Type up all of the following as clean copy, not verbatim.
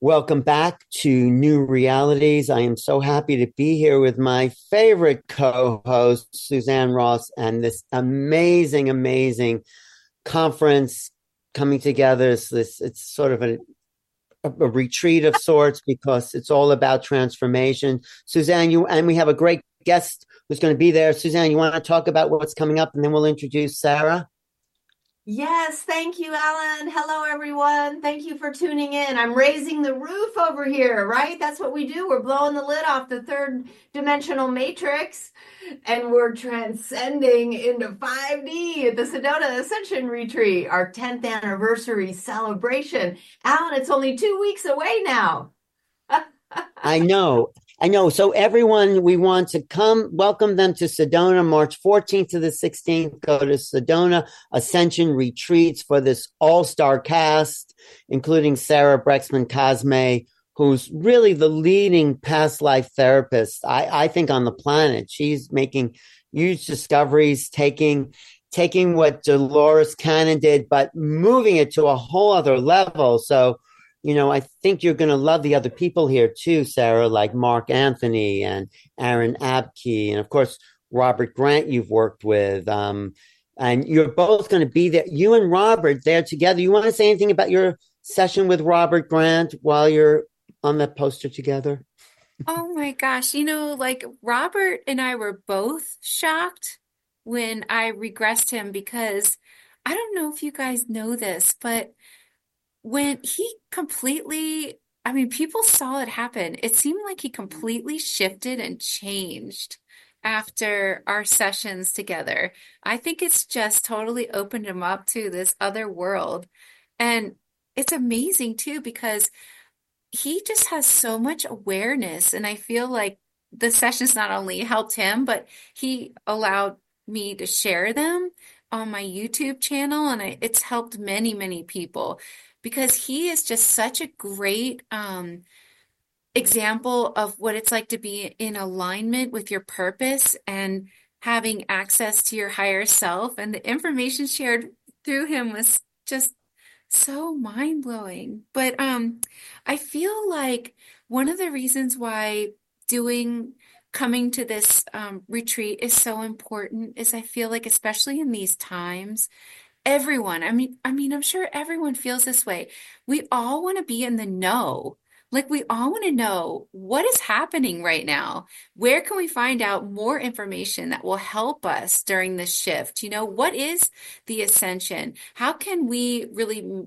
Welcome back to New Realities. I am so happy to be here with my favorite co-host, Suzanne Ross, and this amazing conference coming together. It's sort of a retreat of sorts because it's all about transformation. Suzanne, we have a great guest who's going to be there. Suzanne, you want to talk about what's coming up, and then we'll introduce Sarah? Yes, thank you, Alan. Hello, everyone. Thank you for tuning in. I'm raising the roof over here, right? That's what we do. We're blowing the lid off the third dimensional matrix and we're transcending into 5D at the Sedona Ascension Retreat, our 10th anniversary celebration. Alan, it's only 2 weeks away now. I know. I know. So everyone, we want to welcome them to Sedona, March 14th to the 16th. Go to Sedona Ascension Retreats for this all-star cast, including Sarah Brexman Cosme, who's really the leading past life therapist, I think, on the planet. She's making huge discoveries, taking what Dolores Cannon did, but moving it to a whole other level. So, I think you're going to love the other people here too, Sarah, like Mark Anthony and Aaron Abke, and of course, Robert Grant, you've worked with. And you're both going to be there. You and Robert there together. You want to say anything about your session with Robert Grant while you're on that poster together? Oh my gosh, like Robert and I were both shocked when I regressed him because I don't know if you guys know this, but when he completely, I mean, people saw it happen. It seemed like he completely shifted and changed after our sessions together. I think it's just totally opened him up to this other world. And it's amazing too because he just has so much awareness. And I feel like the sessions not only helped him, but he allowed me to share them on my YouTube channel. And it's helped many people because he is just such a great example of what it's like to be in alignment with your purpose and having access to your higher self. And the information shared through him was just so mind-blowing. But I feel like one of the reasons why doing coming to this retreat is so important is I feel like especially in these times, everyone, I'm sure everyone feels this way. We all want to be in the know. Like we all want to know what is happening right now. Where can we find out more information that will help us during this shift? What is the ascension? How can we really,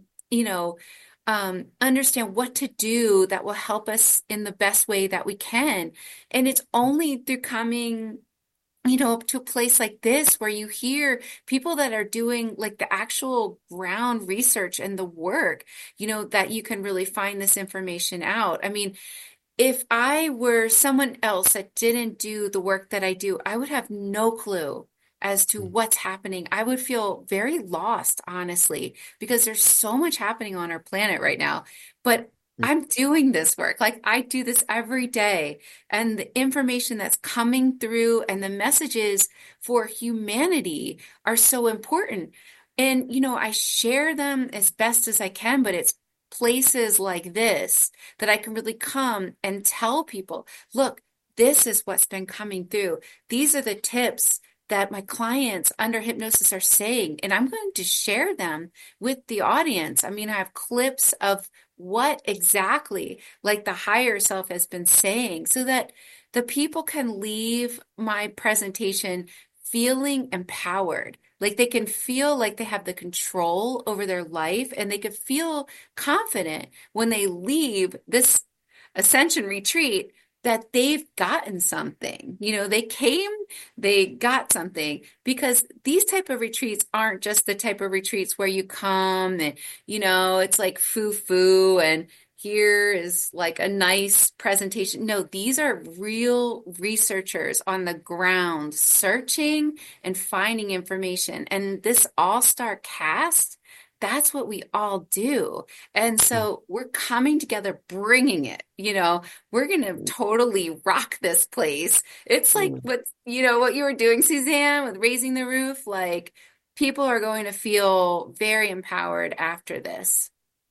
understand what to do that will help us in the best way that we can? And it's only through coming to a place like this where you hear people that are doing like the actual ground research and the work, that you can really find this information out. I mean, if I were someone else that didn't do the work that I do, I would have no clue as to what's happening. I would feel very lost, honestly, because there's so much happening on our planet right now. But I'm doing this work. Like I do this every day. And the information that's coming through and the messages for humanity are so important. And, I share them as best as I can, but it's places like this that I can really come and tell people, look, this is what's been coming through. These are the tips that my clients under hypnosis are saying, and I'm going to share them with the audience. I mean, I have clips of what exactly like the higher self has been saying so that the people can leave my presentation feeling empowered. Like they can feel like they have the control over their life and they could feel confident when they leave this ascension retreat that they've gotten something. They came, they got something because these type of retreats aren't just the type of retreats where you come and, it's like foo-foo and here is like a nice presentation. No, these are real researchers on the ground searching and finding information. And this all-star cast, that's what we all do. And so we're coming together, bringing it, we're going to totally rock this place. It's like what you were doing, Suzanne, with raising the roof. Like people are going to feel very empowered after this.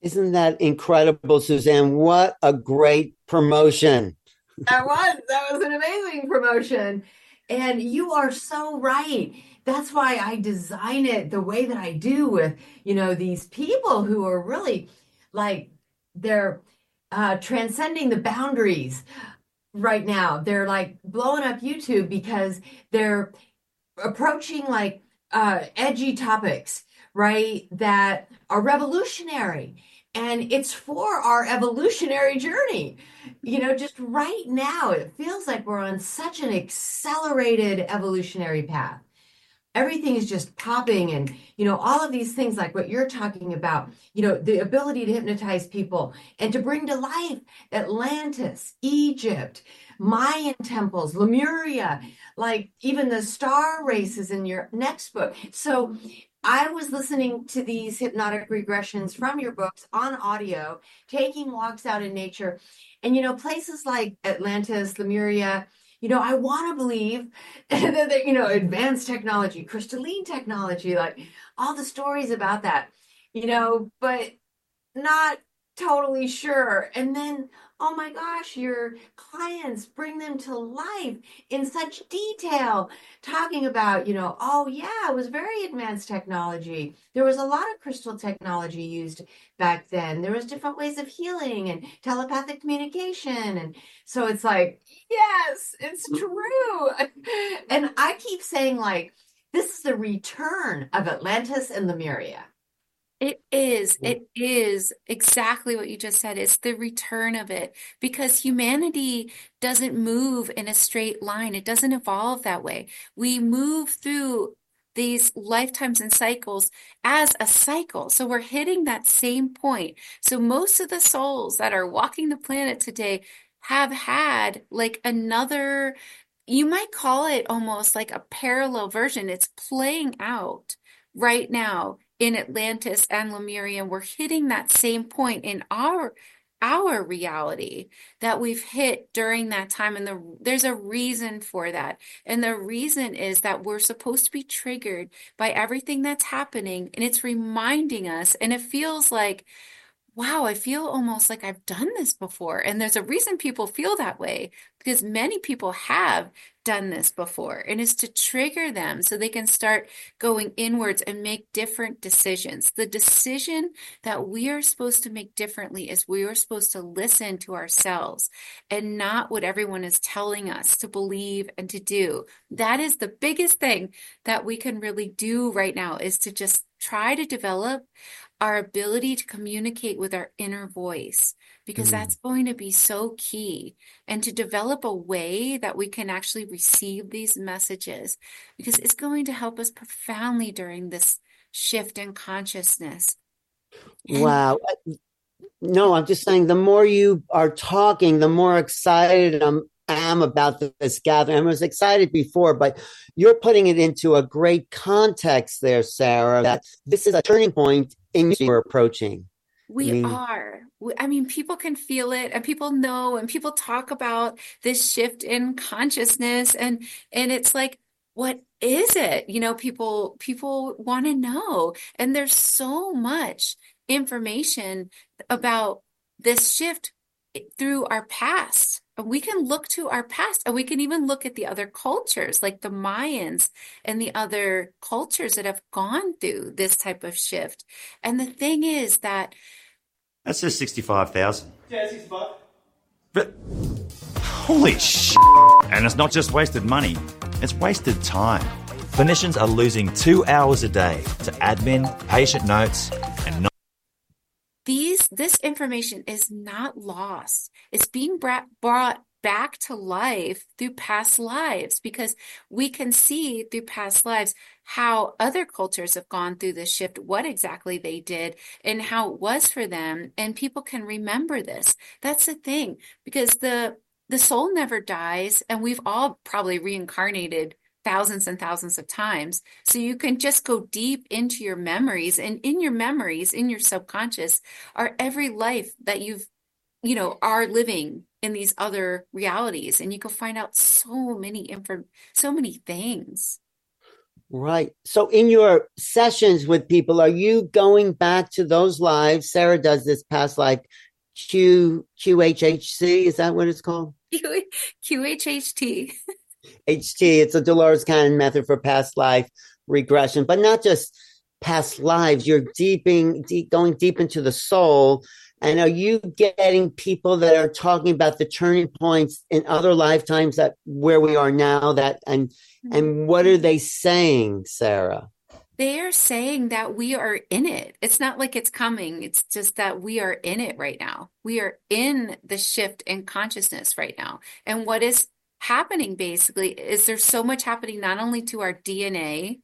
Isn't that incredible, Suzanne? What a great promotion. That was an amazing promotion. And you are so right. That's why I design it the way that I do with, these people who are really like they're transcending the boundaries right now. They're like blowing up YouTube because they're approaching like edgy topics, right? That are revolutionary. And it's for our evolutionary journey. Just right now, it feels like we're on such an accelerated evolutionary path. Everything is just popping, and all of these things like what you're talking about, the ability to hypnotize people and to bring to life Atlantis, Egypt, Mayan temples, Lemuria, like even the star races in your next book. So I was listening to these hypnotic regressions from your books on audio, taking walks out in nature, and places like Atlantis, Lemuria, I want to believe that, advanced technology, crystalline technology, like all the stories about that, but not totally sure. And then, oh my gosh, your clients bring them to life in such detail, talking about, oh yeah, it was very advanced technology. There was a lot of crystal technology used back then. There was different ways of healing and telepathic communication. And so it's like, yes, it's true. And I keep saying like, this is the return of Atlantis and Lemuria. It is. It is exactly what you just said. It's the return of it because humanity doesn't move in a straight line. It doesn't evolve that way. We move through these lifetimes and cycles as a cycle. So we're hitting that same point. So most of the souls that are walking the planet today have had like another, you might call it almost like a parallel version. It's playing out right now in Atlantis and Lemuria. We're hitting that same point in our reality that we've hit during that time. And there's a reason for that. And the reason is that we're supposed to be triggered by everything that's happening. And it's reminding us, and it feels like, wow, I feel almost like I've done this before. And there's a reason people feel that way because many people have done this before. And it's to trigger them so they can start going inwards and make different decisions. The decision that we are supposed to make differently is we are supposed to listen to ourselves and not what everyone is telling us to believe and to do. That is the biggest thing that we can really do right now is to just try to develop our ability to communicate with our inner voice, because that's going to be so key, and to develop a way that we can actually receive these messages, because it's going to help us profoundly during this shift in consciousness. Wow. No, I'm just saying the more you are talking, the more excited am about this gathering. I was excited before, but you're putting it into a great context there, Sarah, that this is a turning point in you're approaching. We are. I mean, people can feel it and people know and people talk about this shift in consciousness and it's like, what is it? People want to know. And there's so much information about this shift through our past. We can look to our past and we can even look at the other cultures like the Mayans and the other cultures that have gone through this type of shift. And the thing is that that says 65,000. Yeah, 65. But holy shit. And it's not just wasted money, it's wasted time. Clinicians are losing 2 hours a day to admin, patient notes, and this information is not lost. It's being brought back to life through past lives, because we can see through past lives how other cultures have gone through this shift, what exactly they did and how it was for them. And people can remember this. That's the thing, because the soul never dies, and we've all probably reincarnated thousands and thousands of times. So you can just go deep into your memories, and in your memories, in your subconscious, are every life that are living in these other realities. And you can find out so many things. Right. So in your sessions with people, are you going back to those lives? Sarah does this past life QHHC. Is that what it's called? QHHT. HT. It's a Dolores Cannon method for past life regression, but not just past lives. You're going deep into the soul. And are you getting people that are talking about the turning points in other lifetimes that where we are now and what are they saying, Sarah? They are saying that we are in it. It's not like it's coming. It's just that we are in it right now. We are in the shift in consciousness right now. And what is happening basically is there's so much happening not only to our DNA,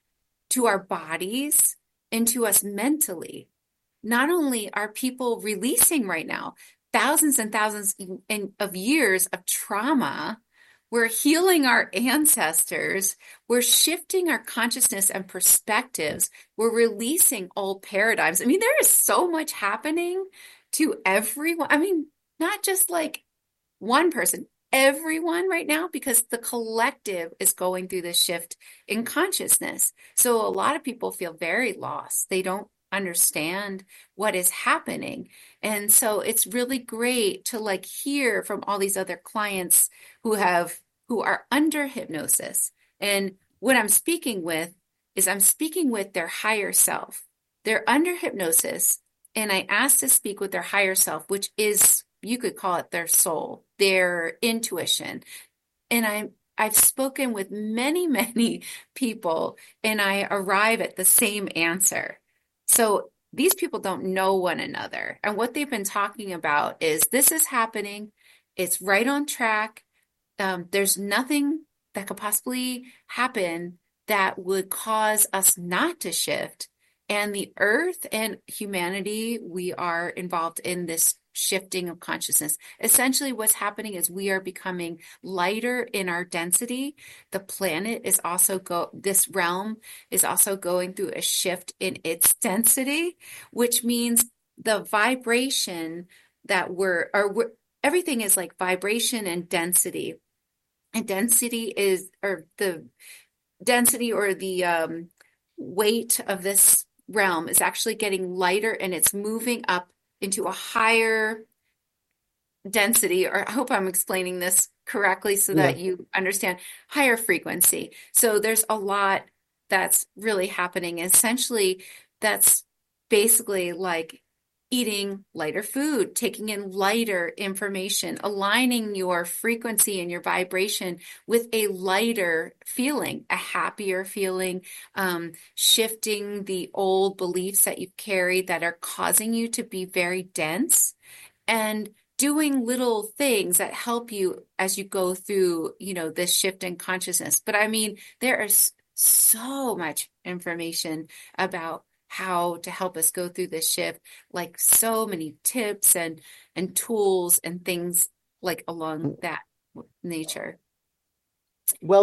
to our bodies, and to us mentally. Not only are people releasing right now thousands and thousands of years of trauma, we're healing our ancestors, we're shifting our consciousness and perspectives, we're releasing old paradigms. I mean, there is so much happening to everyone. I mean, not just like one person, everyone right now, because the collective is going through this shift in consciousness. So a lot of people feel very lost. They don't understand what is happening. And so it's really great to like hear from all these other clients who are under hypnosis. And what I'm speaking with is I'm speaking with their higher self. They're under hypnosis, and I asked to speak with their higher self, which is, you could call it their soul, their intuition. And I've spoken with many, many people, and I arrive at the same answer. So these people don't know one another. And what they've been talking about is this is happening. It's right on track. There's nothing that could possibly happen that would cause us not to shift. And the earth and humanity, we are involved in this shifting of consciousness. Essentially, what's happening is we are becoming lighter in our density. The planet is also this realm is also going through a shift in its density, which means the vibration that everything is like vibration and density. And density is, or the density or the weight of this realm is actually getting lighter, and it's moving up into a higher density, or I hope I'm explaining this correctly so that you understand, higher frequency. So there's a lot that's really happening. Essentially, that's basically like eating lighter food, taking in lighter information, aligning your frequency and your vibration with a lighter feeling, a happier feeling, shifting the old beliefs that you've carried that are causing you to be very dense, and doing little things that help you as you go through, this shift in consciousness. But I mean, there is so much information about how to help us go through this shift, like so many tips and tools and things like along that nature. Well,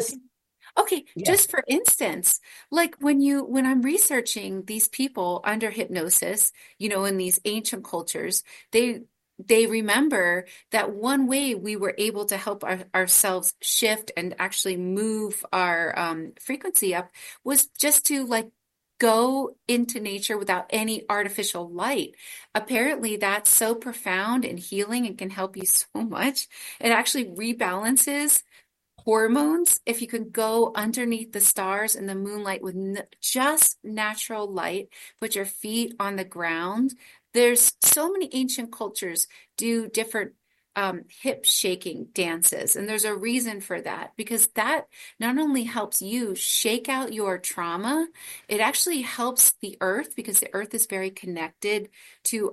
Just for instance, like when I'm researching these people under hypnosis, in these ancient cultures, they remember that one way we were able to help ourselves shift and actually move our frequency up was just to like go into nature without any artificial light. Apparently, that's so profound and healing and can help you so much. It actually rebalances hormones. If you can go underneath the stars and the moonlight with just natural light, put your feet on the ground. There's so many ancient cultures do different hip shaking dances. And there's a reason for that, because that not only helps you shake out your trauma, it actually helps the earth, because the earth is very connected to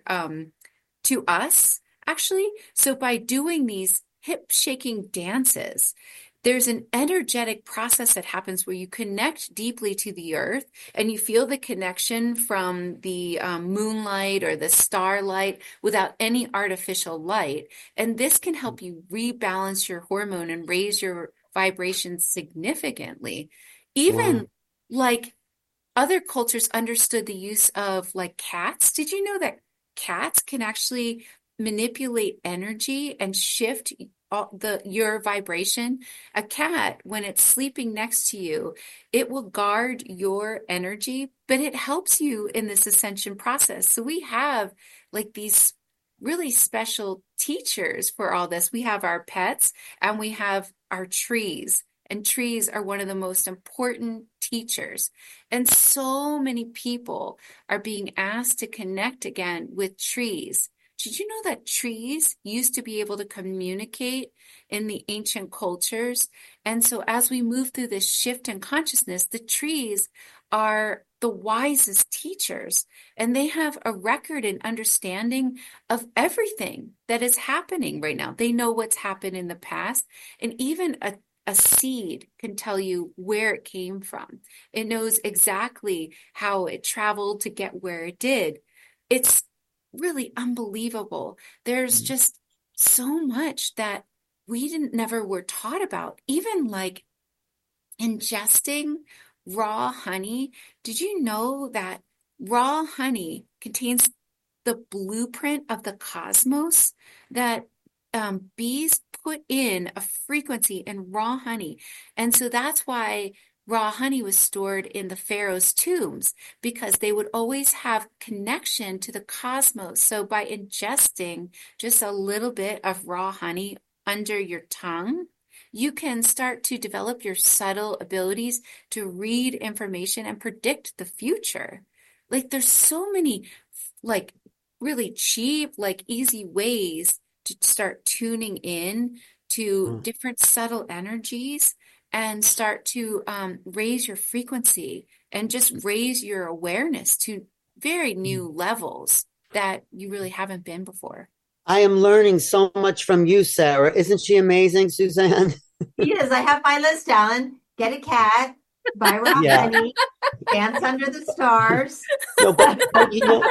to us, actually. So by doing these hip shaking dances, there's an energetic process that happens where you connect deeply to the earth, and you feel the connection from the moonlight or the starlight without any artificial light. And this can help you rebalance your hormone and raise your vibrations significantly. Even like other cultures understood the use of like cats. Did you know that cats can actually manipulate energy and shift your vibration. A cat, when it's sleeping next to you, it will guard your energy, but it helps you in this ascension process. So we have like these really special teachers for all this. We have our pets and we have our trees. And trees are one of the most important teachers. And so many people are being asked to connect again with trees. Did you know that trees used to be able to communicate in the ancient cultures? And so as we move through this shift in consciousness, the trees are the wisest teachers, and they have a record and understanding of everything that is happening right now. They know what's happened in the past, and even a seed can tell you where it came from. It knows exactly how it traveled to get where it did. It's really unbelievable. There's just so much that we never were taught about, even like ingesting raw honey. Did you know that raw honey contains the blueprint of the cosmos, that bees put in a frequency in raw honey? And so that's why raw honey was stored in the pharaoh's tombs, because they would always have connection to the cosmos. So by ingesting just a little bit of raw honey under your tongue, you can start to develop your subtle abilities to read information and predict the future. Like there's so many like really cheap, like easy ways to start tuning in to different subtle energies and start to raise your frequency and just raise your awareness to very new levels that you really haven't been before. I am learning so much from you, Sarah. Isn't she amazing, Suzanne? She is. I have my list, Alan. Get a cat, buy raw honey, dance under the stars. No, but you know,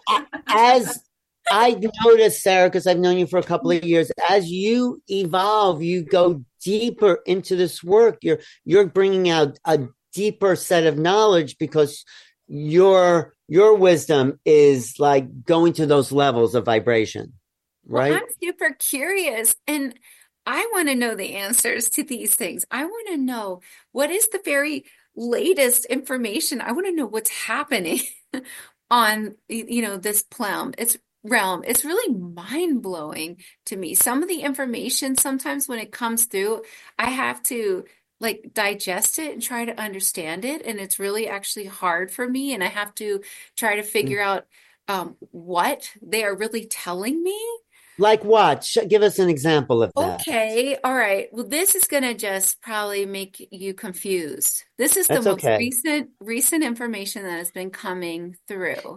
as I noticed, Sarah, because I've known you for a couple of years, as you evolve, you go deeper into this work. You're bringing out a deeper set of knowledge because your wisdom is like going to those levels of vibration, right? Well, I'm super curious, and I want to know the answers to these things. I want to know what is the very latest information. I want to know what's happening on, this realm. It's really mind-blowing to me. Some of the information, sometimes when it comes through, I have to like digest it and try to understand it. And it's really actually hard for me. And I have to try to figure out what they are really telling me. Like what? Give us an example of that. Okay, all right. Well, this is going to just probably make you confused. This is the That's most okay. recent information that has been coming through.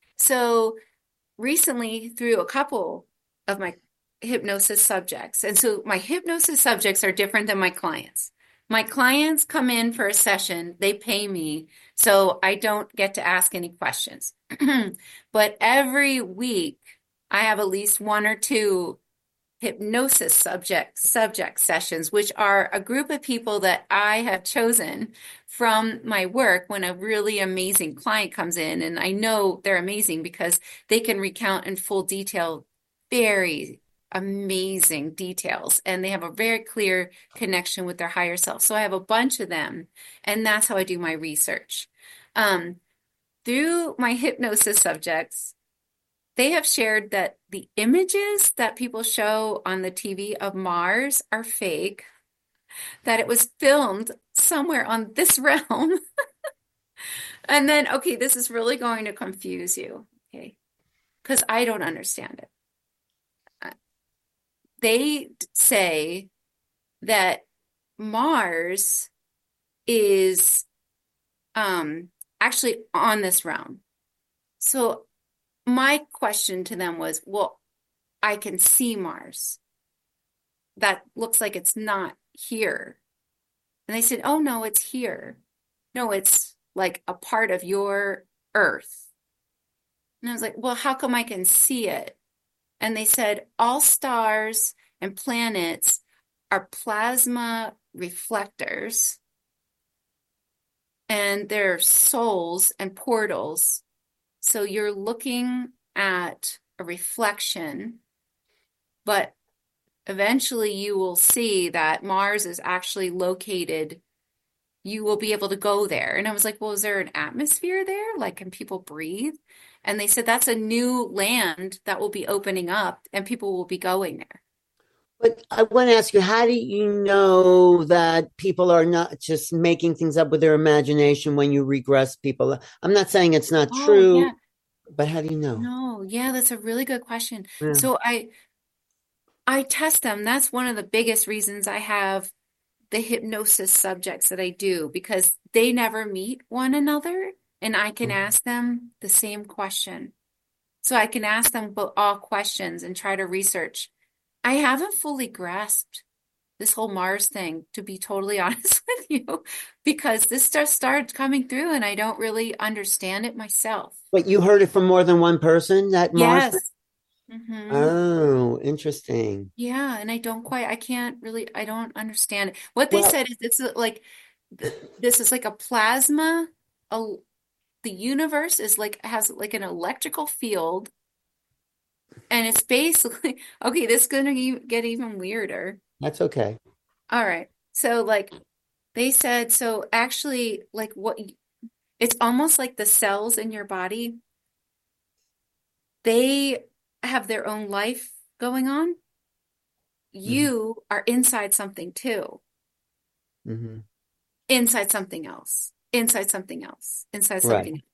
So recently, through a couple of my hypnosis subjects, and so my hypnosis subjects are different than my clients. My clients come in for a session, they pay me, so I don't get to ask any questions. But every week, I have at least one or two hypnosis subject sessions, which are a group of people that I have chosen from my work when a really amazing client comes in. And I know they're amazing because they can recount in full detail very amazing details, and they have a very clear connection with their higher self. So I have a bunch of them, and that's how I do my research. Through my hypnosis subjects, they have shared that the images that people show on the TV of Mars are fake, that it was filmed somewhere on this realm. And then, okay, this is really going to confuse you, okay? Because I don't understand it. They say that Mars is actually on this realm. So my question to them was, well, I can see Mars. That looks like it's not here. And they said, oh, no, it's here. No, it's like a part of your Earth. And I was like, well, how come I can see it? And they said, all stars and planets are plasma reflectors, and they're souls and portals. So you're looking at a reflection, but eventually you will see that Mars is actually located. You will be able to go there. And I was like, well, is there an atmosphere there? Like, can people breathe? And they said that's a new land that will be opening up and people will be going there. But I want to ask you, how do you know that people are not just making things up with their imagination when you regress people? I'm not saying it's not Oh, true, yeah. but how do you know? No, yeah, that's a really good question. Yeah. So I test them. That's one of the biggest reasons I have the hypnosis subjects that I do because they never meet one another and I can ask them the same question. So I can ask them all questions and try to research. I haven't fully grasped this whole Mars thing, to be totally honest with you, because this stuff started coming through and I don't really understand it myself. But you heard it from more than one person, that Mars thing? Yes. hmm Oh, interesting. Yeah, and I don't understand it. What they Well, said is this is like a plasma, a, the universe is like has like an electrical field, and it's basically okay, this is gonna get even weirder. that's okay. All right. So like they said, so actually like it's almost like the cells in your body, they have their own life going on. Hmm. You are inside something too. Hmm. Inside something else, inside something else, inside Right. something else.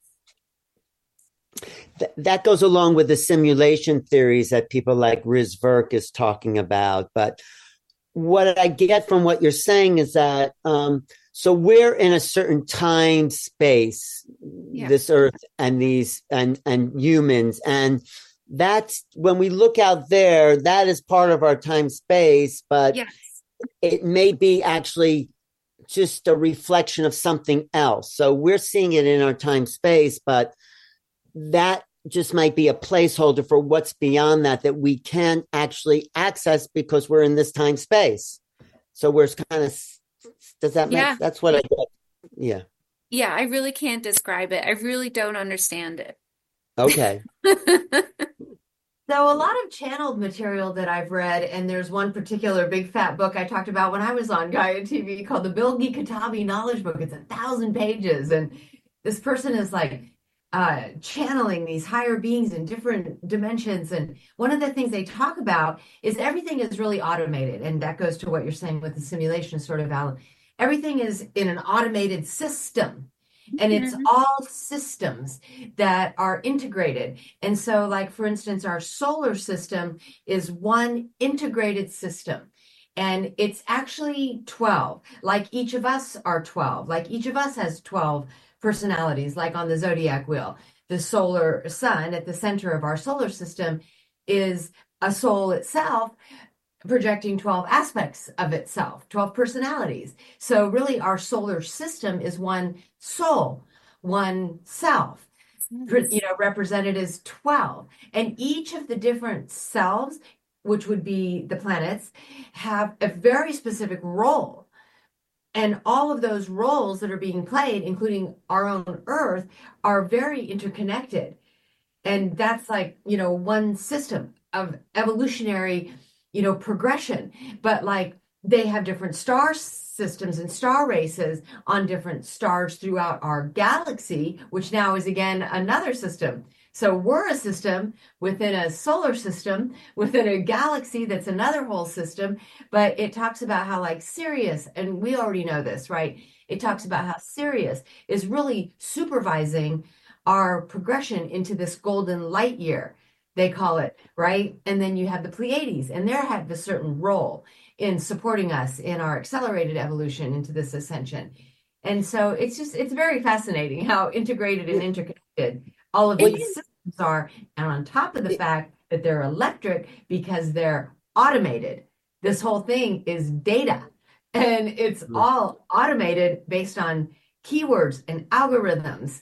That goes along with the simulation theories that people like Riz Verk is talking about. But what I get from what you're saying is that so we're in a certain time space, Yeah. this Earth and these and humans, and that's when we look out there, that is part of our time space, but Yes. it may be actually just a reflection of something else. So we're seeing it in our time space, but that just might be a placeholder for what's beyond that we can't actually access because we're in this time space. So we're kind of, does that make, Yeah. that's what I get. Yeah. Yeah. I really can't describe it. I really don't understand it. Okay. So a lot of channeled material that I've read, and there's one particular big fat book I talked about when I was on Gaia TV called the Bilgi Katabi Knowledge Book. It's 1,000 pages, and this person is like channeling these higher beings in different dimensions. And one of the things they talk about is everything is really automated, and that goes to what you're saying with the simulation, sort of, Alan. Everything is in an automated system. And it's all systems that are integrated. And so, like, for instance, our solar system is one integrated system. And it's actually 12, like each of us are 12, like each of us has 12 personalities, like on the zodiac wheel. The solar sun at the center of our solar system is a soul itself, projecting 12 aspects of itself, 12 personalities. So really our solar system is one soul, one self, represented as 12. And each of the different selves, which would be the planets, have a very specific role. And all of those roles that are being played, including our own Earth, are very interconnected. And that's like, one system of evolutionary progression, but like they have different star systems and star races on different stars throughout our galaxy, which now is again another system. So we're a system within a solar system, within a galaxy that's another whole system. But it talks about how like Sirius, and we already know this, right? It talks about how Sirius is really supervising our progression into this golden light year, they call it, right? And then you have the Pleiades, and they have a certain role in supporting us in our accelerated evolution into this ascension. And so it's very fascinating how integrated and interconnected all of these systems are. And on top of the fact that they're electric because they're automated, this whole thing is data, and it's all automated based on keywords and algorithms.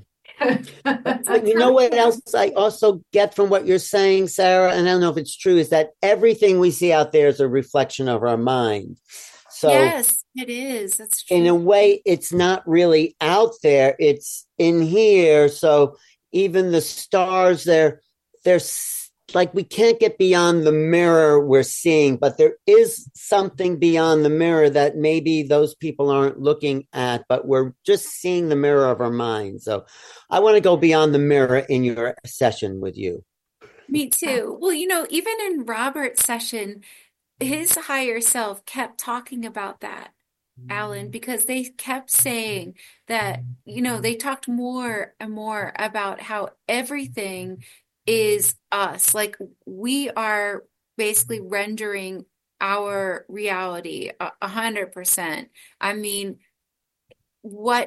But you know what else I also get from what you're saying, Sarah, and I don't know if it's true, is that everything we see out there is a reflection of our mind. So yes, it is. That's true. in a way, it's not really out there, it's in here. So even the stars, they're like we can't get beyond the mirror we're seeing, but there is something beyond the mirror that maybe those people aren't looking at, but we're just seeing the mirror of our mind. So I want to go beyond the mirror in your session with you. Me too. Well, even in Robert's session, his higher self kept talking about that, Alan, because they kept saying that, they talked more and more about how everything is us. Like we are basically rendering our reality 100%. I mean, what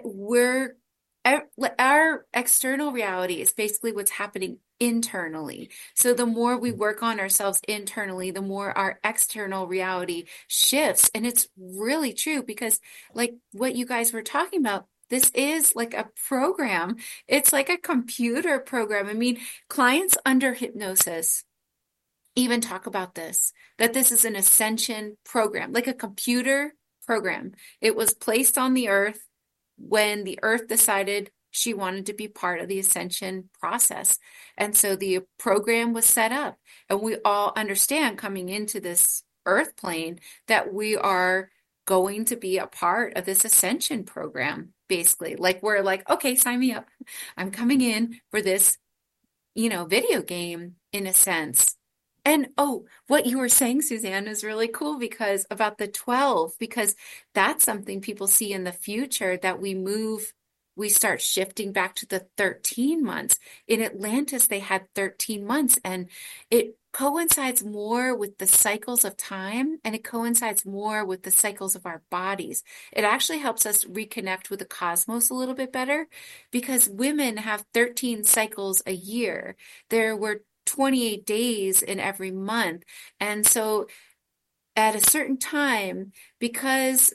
our external reality is basically what's happening internally. So the more we work on ourselves internally, the more our external reality shifts. And it's really true because like what you guys were talking about, this is like a program. It's like a computer program. I mean, clients under hypnosis even talk about this, that this is an ascension program, like a computer program. It was placed on the earth when the earth decided she wanted to be part of the ascension process. And so the program was set up. And we all understand coming into this earth plane that we are going to be a part of this ascension program, basically. Like we're like, okay, sign me up. I'm coming in for this, video game in a sense. And what you were saying, Suzanne, is really cool because about the 12, because that's something people see in the future that we start shifting back to the 13 months. In Atlantis, they had 13 months, and it coincides more with the cycles of time, and it coincides more with the cycles of our bodies. It actually helps us reconnect with the cosmos a little bit better because women have 13 cycles a year. There were 28 days in every month. And so at a certain time, because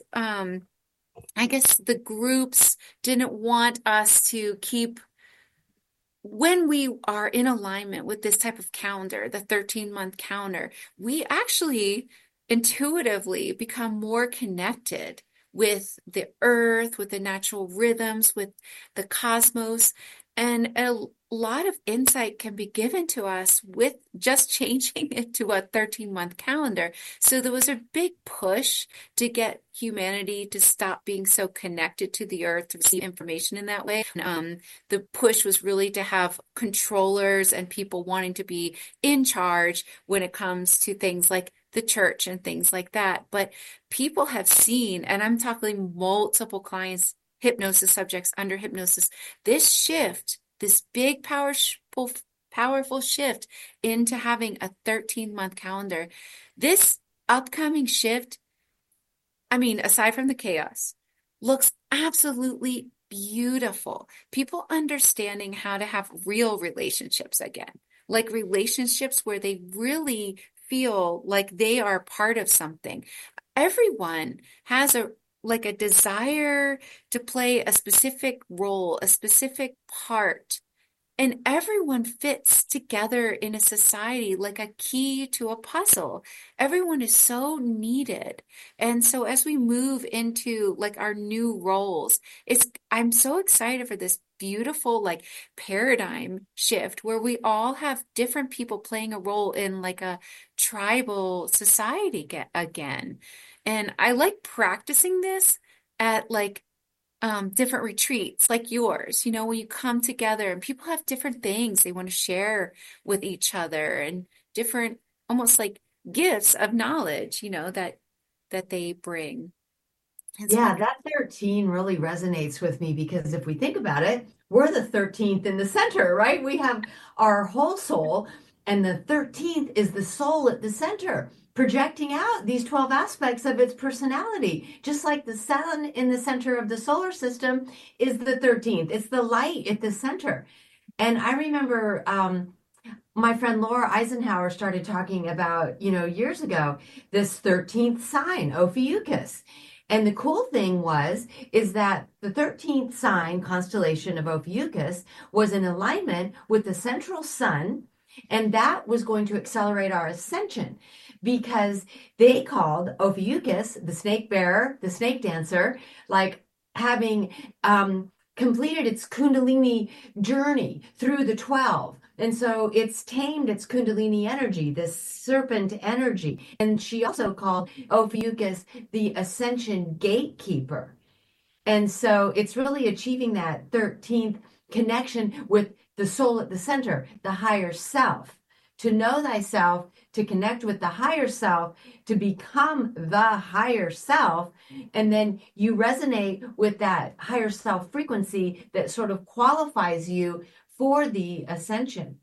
I guess the groups didn't want us to keep, when we are in alignment with this type of calendar, the 13-month calendar, we actually intuitively become more connected with the earth, with the natural rhythms, with the cosmos. And a lot of insight can be given to us with just changing it to a 13-month calendar. So there was a big push to get humanity to stop being so connected to the earth, to receive information in that way. The push was really to have controllers and people wanting to be in charge when it comes to things like the church and things like that. But people have seen, and I'm talking multiple clients, hypnosis subjects under hypnosis, this shift, this big powerful shift into having a 13-month calendar. This upcoming shift, I mean, aside from the chaos, looks absolutely beautiful. People understanding how to have real relationships again, like relationships where they really feel like they are part of something. Everyone has a desire to play a specific role, a specific part. And everyone fits together in a society like a key to a puzzle. Everyone is so needed. And so as we move into like our new roles, I'm so excited for this beautiful like paradigm shift where we all have different people playing a role in like a tribal society again. And I like practicing this at like different retreats like yours, where you come together and people have different things they want to share with each other and different almost like gifts of knowledge, that they bring. Yeah, that 13 really resonates with me because if we think about it, we're the 13th in the center, right? We have our whole soul, and the 13th is the soul at the center, projecting out these 12 aspects of its personality. Just like the sun in the center of the solar system is the 13th. It's the light at the center. And I remember my friend Laura Eisenhower started talking about, years ago, this 13th sign, Ophiuchus. And the cool thing is that the 13th sign constellation of Ophiuchus was in alignment with the central sun, and that was going to accelerate our ascension because they called Ophiuchus, the snake bearer, the snake dancer, like having completed its Kundalini journey through the 12. And so it's tamed its Kundalini energy, this serpent energy. And she also called Ophiuchus the ascension gatekeeper. And so it's really achieving that 13th connection with the soul at the center, the higher self. To know thyself, to connect with the higher self, to become the higher self. And then you resonate with that higher self frequency that sort of qualifies you for the ascension.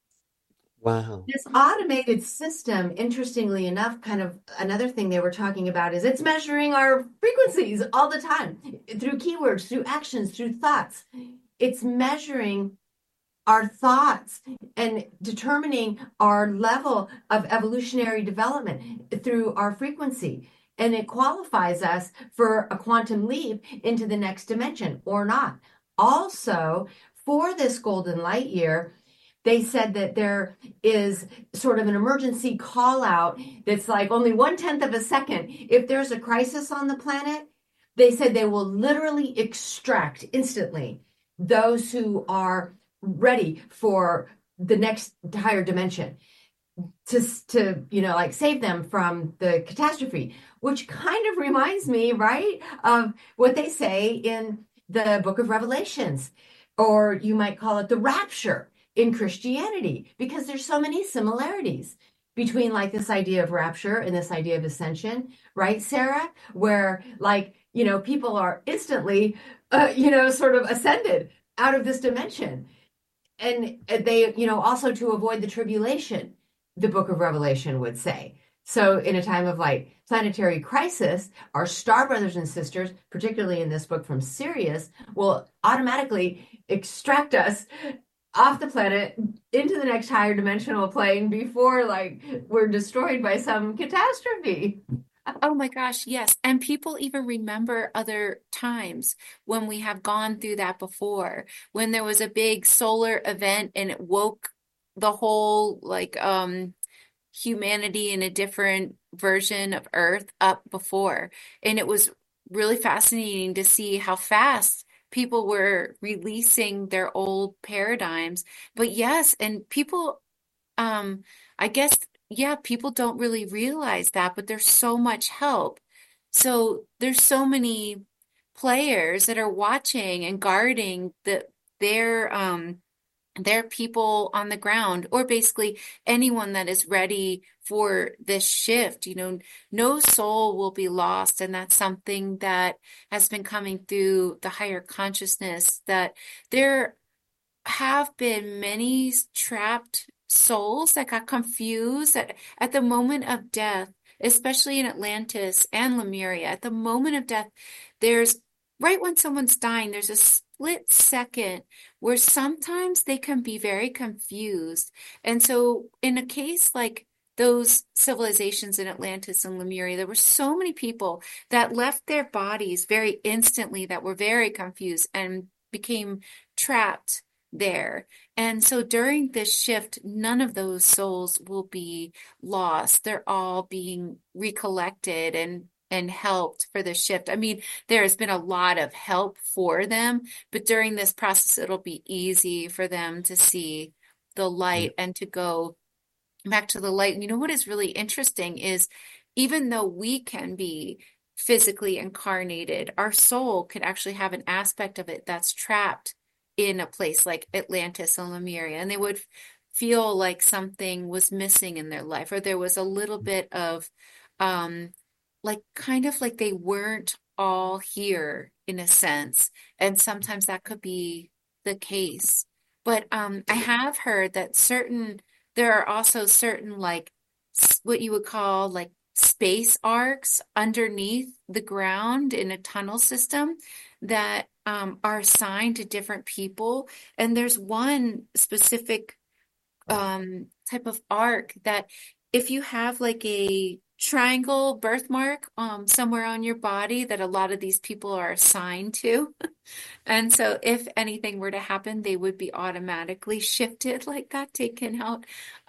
Wow. This automated system, interestingly enough, kind of another thing they were talking about is it's measuring our frequencies all the time through keywords, through actions, through thoughts. It's measuring our thoughts and determining our level of evolutionary development through our frequency. And it qualifies us for a quantum leap into the next dimension or not. Also, for this golden light year, they said that there is sort of an emergency call out that's like only 1/10 of a second. If there's a crisis on the planet, they said they will literally extract instantly those who are ready for the next higher dimension to like save them from the catastrophe, which kind of reminds me, right, of what they say in the book of Revelations, or you might call it the rapture in Christianity, because there's so many similarities between like this idea of rapture and this idea of ascension, right, Sarah? Where people are instantly, sort of ascended out of this dimension. And they, also to avoid the tribulation, the book of Revelation would say. So in a time of like planetary crisis, our star brothers and sisters, particularly in this book from Sirius, will automatically extract us off the planet into the next higher dimensional plane before like we're destroyed by some catastrophe. Oh my gosh, yes. And people even remember other times when we have gone through that before, when there was a big solar event and it woke the whole humanity in a different version of Earth up before. And it was really fascinating to see how fast people were releasing their old paradigms. But yes, and people, I guess, yeah, people don't really realize that, but there's so much help. So there's so many players that are watching and guarding their people on the ground, or basically anyone that is ready for this shift. No soul will be lost. And that's something that has been coming through the higher consciousness, that there have been many trapped souls that got confused at the moment of death, especially in Atlantis and Lemuria. At the moment of death, there's right when someone's dying, there's a split second where sometimes they can be very confused. And so in a case like those civilizations in Atlantis and Lemuria, there were so many people that left their bodies very instantly that were very confused and became trapped there. And so during this shift, none of those souls will be lost. They're all being recollected and helped for the shift. I mean, there has been a lot of help for them, but during this process, it'll be easy for them to see the light and to go back to the light. And what is really interesting is even though we can be physically incarnated, our soul could actually have an aspect of it that's trapped in a place like Atlantis and Lemuria, and they would feel like something was missing in their life, or there was a little bit of kind of like they weren't all here in a sense. And sometimes that could be the case. But I have heard that there are also certain what you would call like space arcs underneath the ground in a tunnel system that are assigned to different people. And there's one specific type of arc that if you have like a triangle birthmark somewhere on your body, that a lot of these people are assigned to. And so if anything were to happen, they would be automatically shifted like that, taken out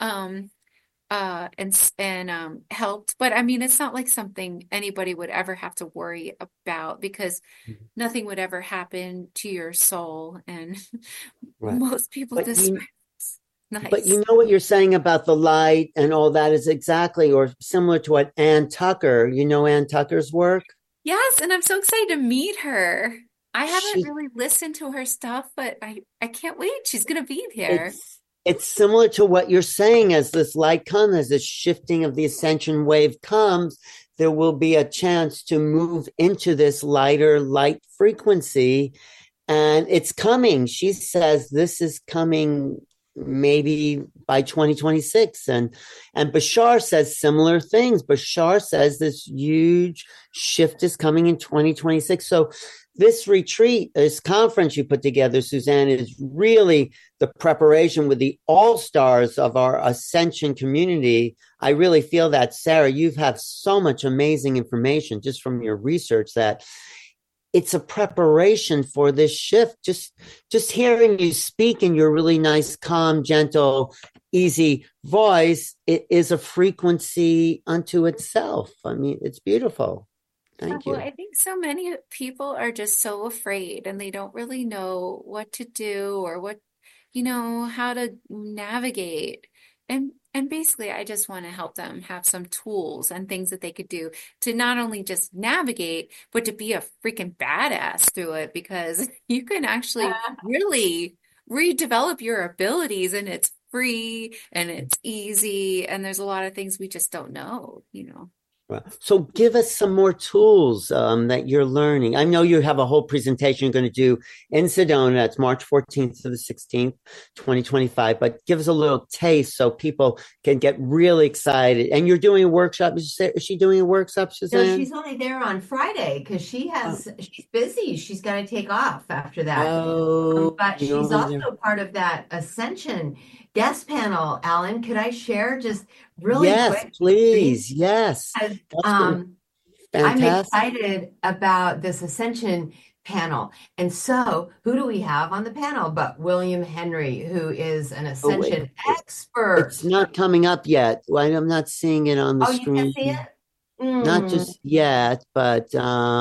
and helped. But I mean, it's not like something anybody would ever have to worry about, because nothing would ever happen to your soul. And Right. most people But describe But Nice. you know what you're saying about the light and all that is exactly or similar to what Ann Tucker, you know Ann Tucker's work? Yes, and I'm so excited to meet her. I haven't She really listened to her stuff, but I can't wait. She's gonna be here. it's similar to what you're saying as this light comes, as this shifting of the ascension wave comes, there will be a chance to move into this lighter light frequency. And it's coming. She says this is coming maybe by 2026. And Bashar says similar things. Bashar says this huge shift is coming in 2026. So this retreat, this conference you put together, Suzanne, is really the preparation with the all-stars of our ascension community. I really feel that, Sarah, you have so much amazing information just from your research that it's a preparation for this shift. Just hearing you speak in your really nice, calm, gentle, easy voice, it is a frequency unto itself. I mean, it's beautiful. Thank Well, you. I think so many people are just so afraid and they don't really know what to do or how to navigate. And basically, I just want to help them have some tools and things that they could do to not only just navigate, but to be a freaking badass through it because you can actually really redevelop your abilities and it's free and it's easy and there's a lot of things we just don't know. Well, so give us some more tools that you're learning. I know you have a whole presentation you're going to do in Sedona. It's March 14th to the 16th, 2025. But give us a little taste so people can get really excited. And you're doing a workshop. Is she doing a workshop, Suzanne? No, she's only there on Friday because she's busy. She's got to take off after that. Oh, But you're she's only there. also part of that Ascension guest panel. Alan, could I share just really Yes, quick? please. Yes. Because That's I'm fantastic. excited about this Ascension panel. And so, who do we have on the panel but William Henry, who is an Oh, wait. Ascension expert? It's not coming up yet. Well, I'm not seeing it on the Oh, you can see screen. it? Not just yet, but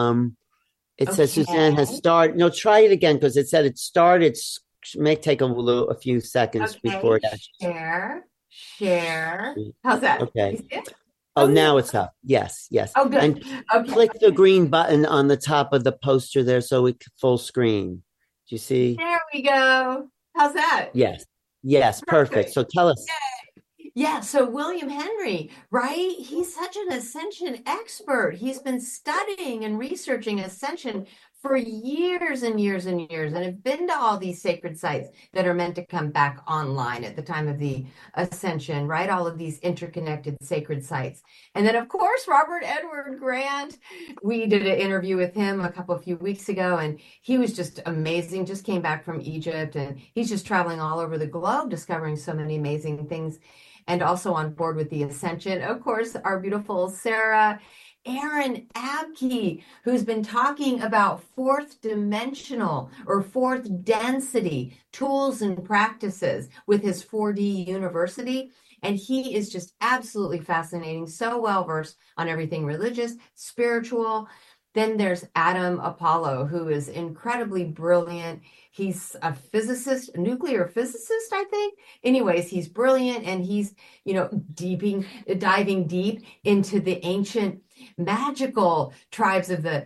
it says Suzanne has Okay. started. No, try it again because it said it started. May take a few seconds before Okay. it actually. Share. How's that? You Okay. see it? Oh, Oh, yeah. now it's up. Yes, yes. Oh, good. And Okay. click the green button on the top of the poster there so it full screen. Do you see? There we go. How's that? Yes. Yes, perfect. Perfect. So tell us. Yeah, so William Henry, right? He's such an ascension expert. He's been studying and researching ascension for years and years and years and have been to all these sacred sites that are meant to come back online at the time of the ascension, right? All of these interconnected sacred sites. And then, of course, Robert Edward Grant. We did an interview with him a few weeks ago, and he was just amazing. Just came back from Egypt, and he's just traveling all over the globe, discovering so many amazing things. And also on board with the Ascension, of course, our beautiful Sarah Aaron Abke, who's been talking about fourth dimensional or fourth density tools and practices with his 4D University. And he is just absolutely fascinating, so well versed on everything religious, spiritual. Then there's Adam Apollo, who is incredibly brilliant. He's a physicist, a nuclear physicist, I think. Anyways, he's brilliant and he's, diving deep into the ancient magical tribes of the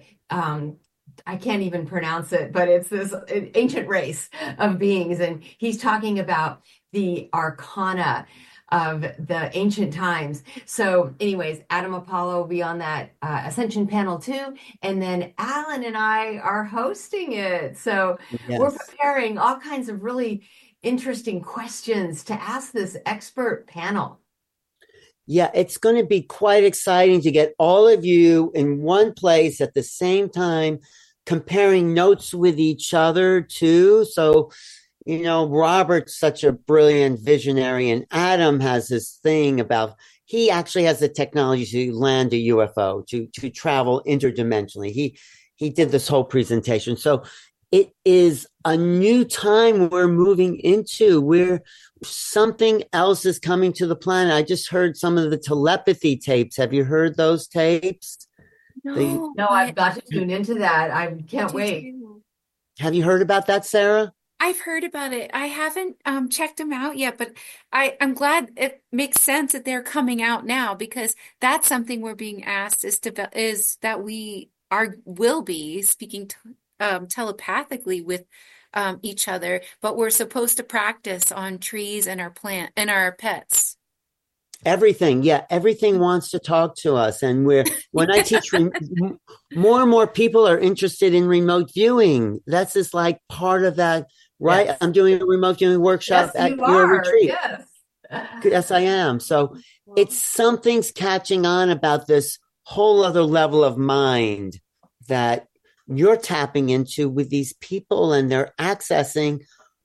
I can't even pronounce it, but it's this ancient race of beings. And he's talking about the arcana of the ancient times. So anyways, Adam Apollo will be on that Ascension panel too. And then Alan and I are hosting it. So we're Yes. preparing all kinds of really interesting questions to ask this expert panel. Yeah, it's going to be quite exciting to get all of you in one place at the same time, comparing notes with each other too. So, Robert's such a brilliant visionary, and Adam has this thing about he actually has the technology to land a UFO, to travel interdimensionally. He did this whole presentation. So it is a new time we're moving into where something else is coming to the planet. I just heard some of the telepathy tapes. Have you heard those tapes? No, I've got to tune into that. I can't wait. Have you heard about that, Sarah? I've heard about it. I haven't checked them out yet, but I'm glad it makes sense that they're coming out now because that's something we're being asked is that we are will be speaking telepathically with each other, but we're supposed to practice on trees and our plant and our pets. Everything, yeah, everything wants to talk to us. And when I teach, more and more people are interested in remote viewing. That's just like part of that, right? Yes. I'm doing a remote viewing workshop Yes, at you your are. retreat. Yes. Yes, I am. So it's something's catching on about this whole other level of mind that you're tapping into with these people, and they're accessing.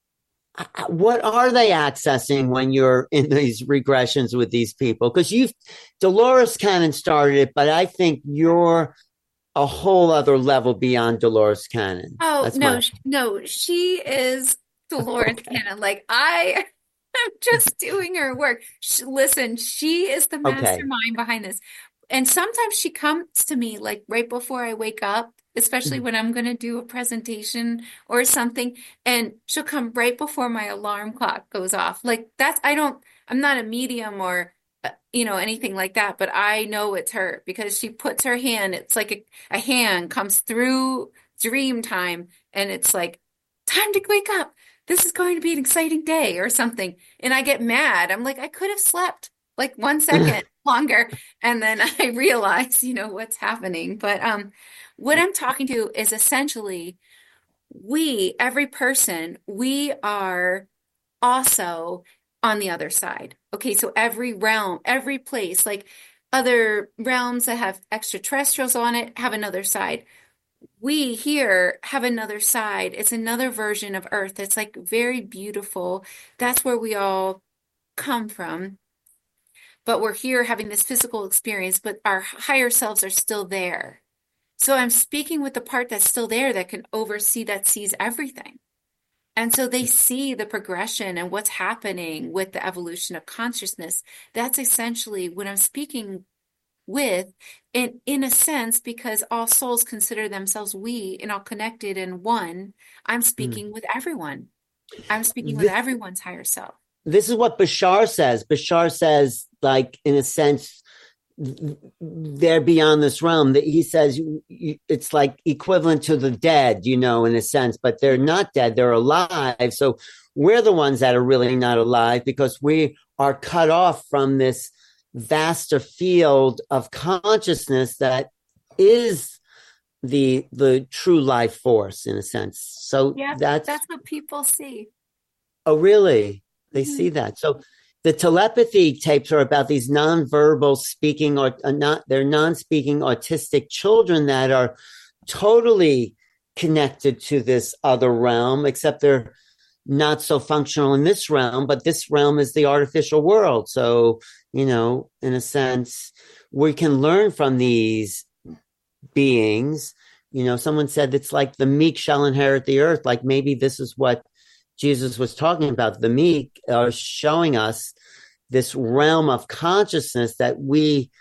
What are they accessing when you're in these regressions with these people? Because Dolores Cannon started it, but I think you're a whole other level beyond Dolores Cannon. Oh, That's no, my no, she is Dolores Cannon. Like I am just doing her work. Listen, she is the okay. mastermind behind this. And sometimes she comes to me like right before I wake up, especially when I'm going to do a presentation or something, and she'll come right before my alarm clock goes off. Like I'm not a medium or anything like that, but I know it's her because she puts her hand, it's like a hand comes through dream time and it's like, time to wake up. This is going to be an exciting day or something. And I get mad. I'm like, I could have slept like 1 second longer. And then I realize, what's happening. But what I'm talking to is essentially every person, we are also on the other side. Okay, so every realm, every place, like other realms that have extraterrestrials on it, have another side. We here have another side. It's another version of Earth. It's like very beautiful. That's where we all come from. But we're here having this physical experience, but our higher selves are still there. So I'm speaking with the part that's still there that can oversee, that sees everything. And so they see the progression and what's happening with the evolution of consciousness. That's essentially what I'm speaking with, in a sense, because all souls consider themselves we and all connected in one. I'm speaking with everyone. I'm speaking with everyone's higher self. This is what Bashar says. Bashar says, like, in a sense, they're beyond this realm. That he says it's like equivalent to the dead, in a sense, but they're not dead, they're alive. So we're the ones that are really not alive because we are cut off from this vaster field of consciousness that is the true life force, in a sense. So yeah, that's what people see. Oh, really? They see that. So the telepathy tapes are about these nonverbal speaking or they're non-speaking autistic children that are totally connected to this other realm, except they're not so functional in this realm, but this realm is the artificial world. So, in a sense, we can learn from these beings. Someone said it's like the meek shall inherit the earth. Like maybe this is what Jesus was talking about. The meek are showing us this realm of consciousness that we're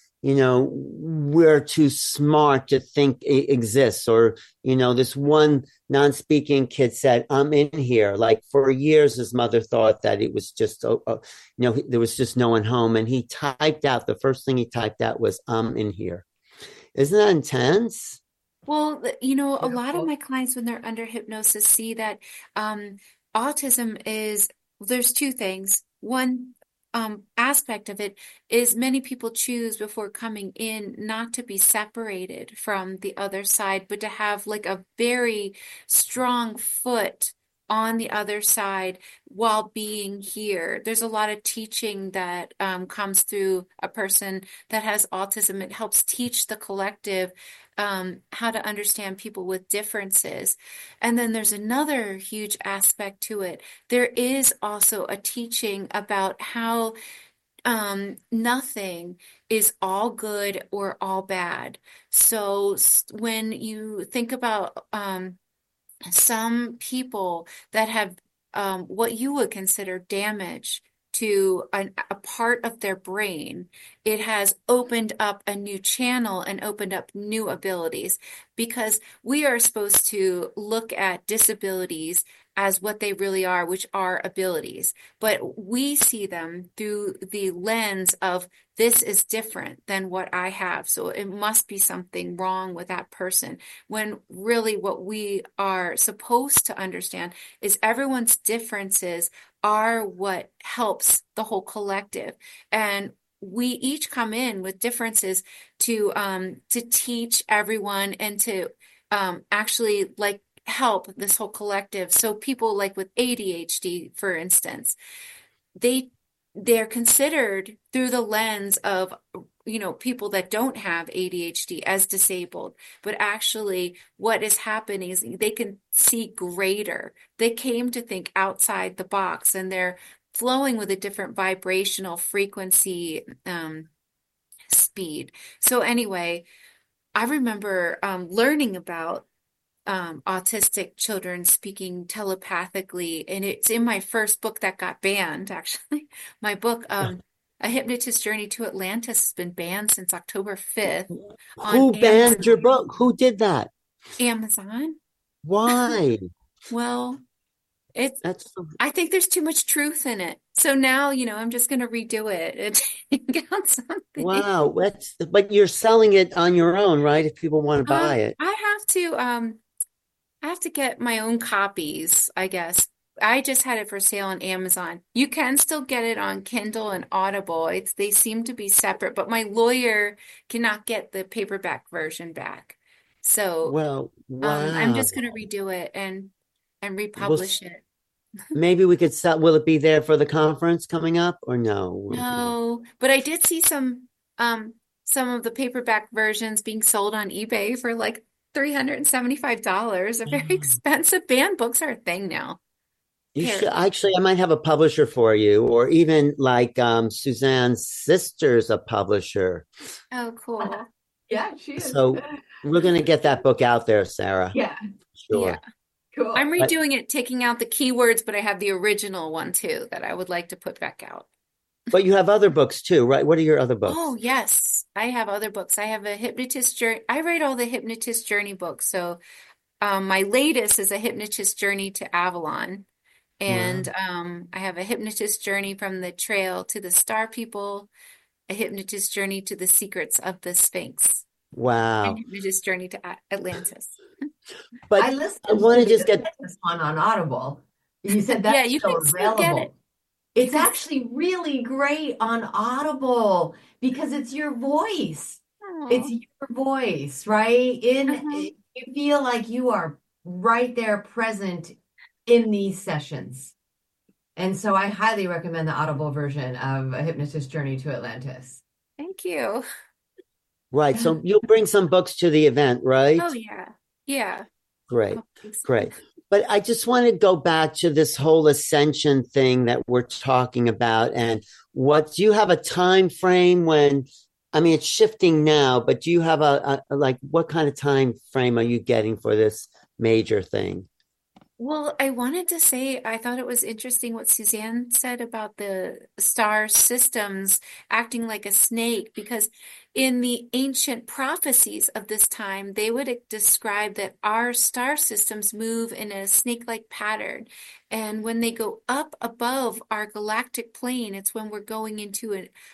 too smart to think it exists. Or, this one non-speaking kid said, I'm in here. Like for years, his mother thought that it was just, there was just no one home. And the first thing he typed out was, I'm in here. Isn't that intense? Well, a lot of my clients, when they're under hypnosis, see that autism there's two things. One aspect of it is many people choose before coming in not to be separated from the other side, but to have like a very strong foot on the other side while being here. There's a lot of teaching that comes through a person that has autism. It helps teach the collective how to understand people with differences. And then there's another huge aspect to it. There is also a teaching about how nothing is all good or all bad. So when you think about some people that have what you would consider damage to a part of their brain, it has opened up a new channel and opened up new abilities, because we are supposed to look at disabilities as what they really are, which are abilities. But we see them through the lens of, this is different than what I have, so it must be something wrong with that person. When really what we are supposed to understand is everyone's differences are what helps the whole collective. And we each come in with differences to teach everyone and to actually like help this whole collective. So people like with ADHD, for instance, they're considered through the lens of, people that don't have ADHD as disabled, but actually what is happening is they can see greater. They came to think outside the box, and they're flowing with a different vibrational frequency, speed. So anyway, I remember learning about autistic children speaking telepathically, and it's in my first book that got banned, actually. My book, A Hypnotist's Journey to Atlantis, has been banned since October 5th on Who banned Amazon. your book? Who did that? Amazon. Why? Well, That's I think there's too much truth in it. So now, I'm just going to redo it and take out something. wow. But you're selling it on your own, right? If people want to buy it. I have to get my own copies, I guess. I just had it for sale on Amazon. You can still get it on Kindle and Audible. They seem to be separate, but my lawyer cannot get the paperback version back. So Well, I'm wow. just going to redo it and Well, republish it. maybe we could sell. Will it be there for the conference coming up or no? No, but I did see some of the paperback versions being sold on eBay for like $375. They're very expensive. Banned books are a thing now. You should Apparently. actually, I might have a publisher for you, or even like Suzanne's sister's a publisher. Oh, cool. Yeah, she is. So we're going to get that book out there, Sarah. Yeah, Sure. Yeah. cool. I'm But redoing it, taking out the keywords, but I have the original one too that I would like to put back out. you have other books too, right? What are your other books? Oh, yes. I have other books. I have a hypnotist journey. I write all the hypnotist journey books. So my latest is a hypnotist journey to Avalon. Wow. And I have a hypnotist journey from the trail to the star people, a hypnotist journey to the secrets of the Sphinx, and Wow. hypnotist journey to Atlantis. I But listened I want to to just the get, fitness one on Audible. You said Yeah, that's you still can still get it. available. It's can- actually really great on Audible because it's your voice. It's Aw. your voice, right? Uh-huh. You feel like you are right there present in these sessions. And so I highly recommend the Audible version of A Hypnotist Journey to Atlantis. Thank you. right. So you'll bring some books to the event, right? Oh, yeah. Yeah. Great. Oh, thanks. Great. But I just want to go back to this whole ascension thing that we're talking about. And do you have a time frame when, I mean, it's shifting now, but do you have like, what kind of time frame are you getting for this major thing? Well, I wanted to say, I thought it was interesting what Suzanne said about the star systems acting like a snake, because in the ancient prophecies of this time, they would describe that our star systems move in a snake-like pattern. And when they go up above our galactic plane, it's when we're going into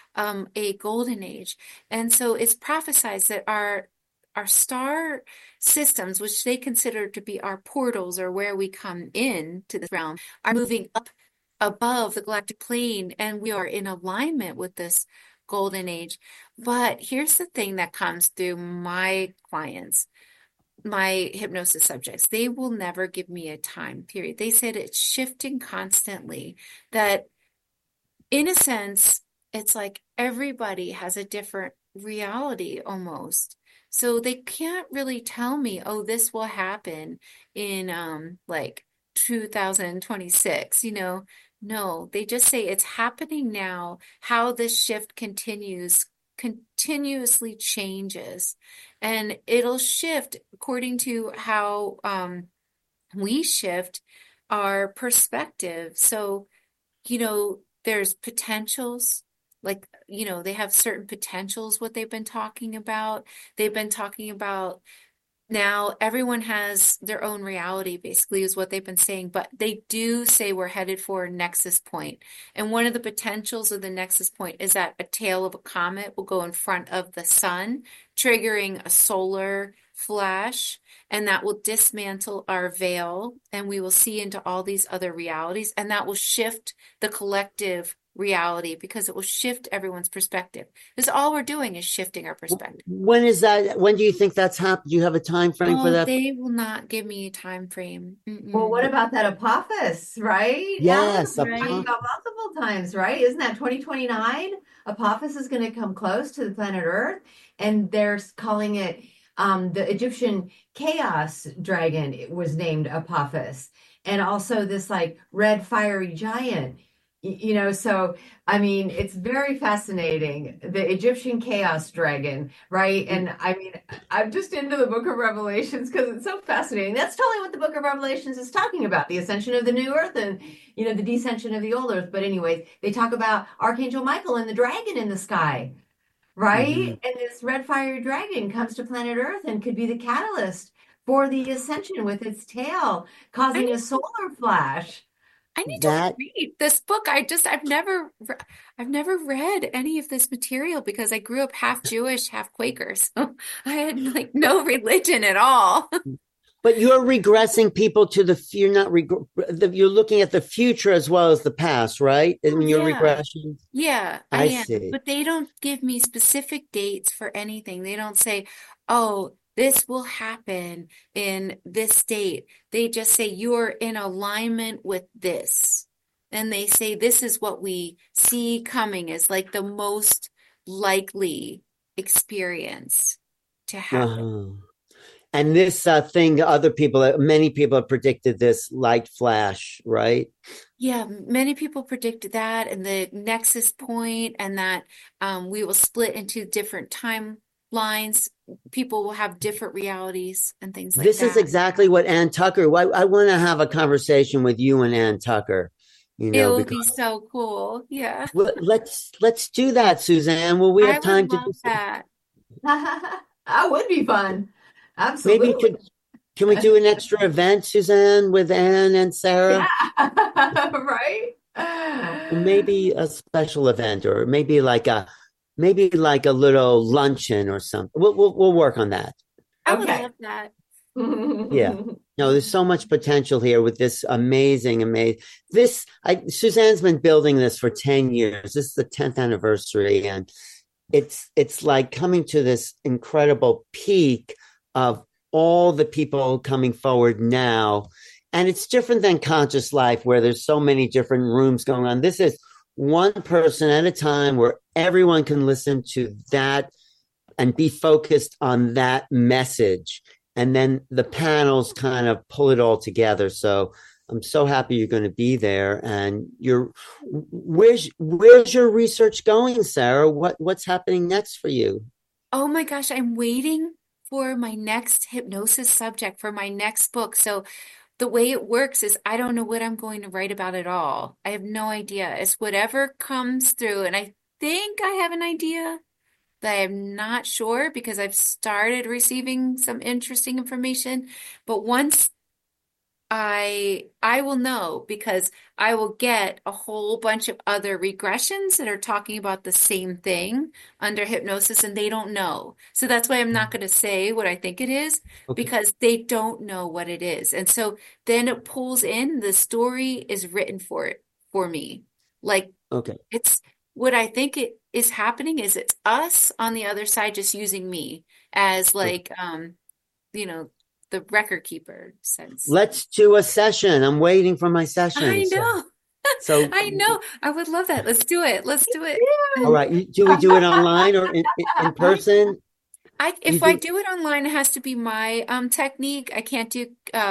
a golden age. And so it's prophesized that our star systems, which they consider to be our portals or where we come in to this realm, are moving up above the galactic plane, and we are in alignment with this golden age. But here's the thing that comes through my clients, my hypnosis subjects. They will never give me a time period. They said it's shifting constantly, that in a sense, it's like everybody has a different reality almost. So they can't really tell me, oh, this will happen in like 2026, No, they just say it's happening now. How this shift continuously changes. And it'll shift according to how we shift our perspective. So, there's potentials, like, they have certain potentials, what they've been talking about. They've been talking about now everyone has their own reality, basically, is what they've been saying. But they do say we're headed for a nexus point. And one of the potentials of the nexus point is that a tail of a comet will go in front of the sun, triggering a solar flash, and that will dismantle our veil, and we will see into all these other realities, and that will shift the collective reality because it will shift everyone's perspective. Because all we're doing is shifting our perspective. When is that? When do you think that's happened? Do you have a time frame for that? They will not give me a time frame. Well, what about that Apophis, right? Yes, Alan, right? About multiple times, right? Isn't that 2029? Apophis is going to come close to the planet Earth, and they're calling it the Egyptian chaos dragon. It was named Apophis, and also this like red fiery giant. So I mean, it's very fascinating. The Egyptian chaos dragon, right? And I mean, I'm just into the Book of Revelations because it's so fascinating. That's totally what the Book of Revelations is talking about, the ascension of the new earth and, the descension of the old earth. But anyways, they talk about Archangel Michael and the dragon in the sky, right? Mm-hmm. And this red fiery dragon comes to planet Earth and could be the catalyst for the ascension with its tail causing a solar flash. I need to read this book. I've never read any of this material because I grew up half Jewish, half Quaker. So I had like no religion at all. But you're regressing people to you're looking at the future as well as the past, right? I mean, your regression. Yeah, I am. See. But they don't give me specific dates for anything. They don't say, oh, this will happen in this date. They just say you're in alignment with this. And they say this is what we see coming as like the most likely experience to happen. And this thing, many people have predicted this light flash, right? Yeah, many people predicted that, and the nexus point, and that we will split into different timelines. People will have different realities and things like that. This is exactly what Ann Tucker. I want to have a conversation with you and Ann Tucker. It would be so cool. Yeah. Well, let's do that, Suzanne. Will we have time to do that? That would be fun. Absolutely. Maybe can we do an extra event, Suzanne, with Ann and Sarah? Yeah. Right. Maybe a special event, or maybe like a little luncheon or something. We'll work on that. I would love that. Yeah. No, there's so much potential here with this amazing. Suzanne's been building this for 10 years. This is the 10th anniversary, and it's like coming to this incredible peak of all the people coming forward now. And it's different than Conscious Life, where there's so many different rooms going on. This is one person at a time where everyone can listen to that and be focused on that message. And then the panels kind of pull it all together. So I'm so happy you're going to be there. And where's your research going, Sarah? What's happening next for you? Oh my gosh, I'm waiting for my next hypnosis subject for my next book. So the way it works is I don't know what I'm going to write about at all. I have no idea. It's whatever comes through. And I think I have an idea, but I'm not sure because I've started receiving some interesting information. But once I will know, because I will get a whole bunch of other regressions that are talking about the same thing under hypnosis, and they don't know. So that's why I'm not going to say what I think it is, because they don't know what it is. And so then it pulls in, the story is written for me. Like, it's what I think it is happening is it's us on the other side just using me as like, the record keeper sense. Let's do a session. I'm waiting for my session. I know. So I know. I would love that. Let's do it. Let's do it. All right. Do we do it online or in person? If I do it online, it has to be my technique. I can't do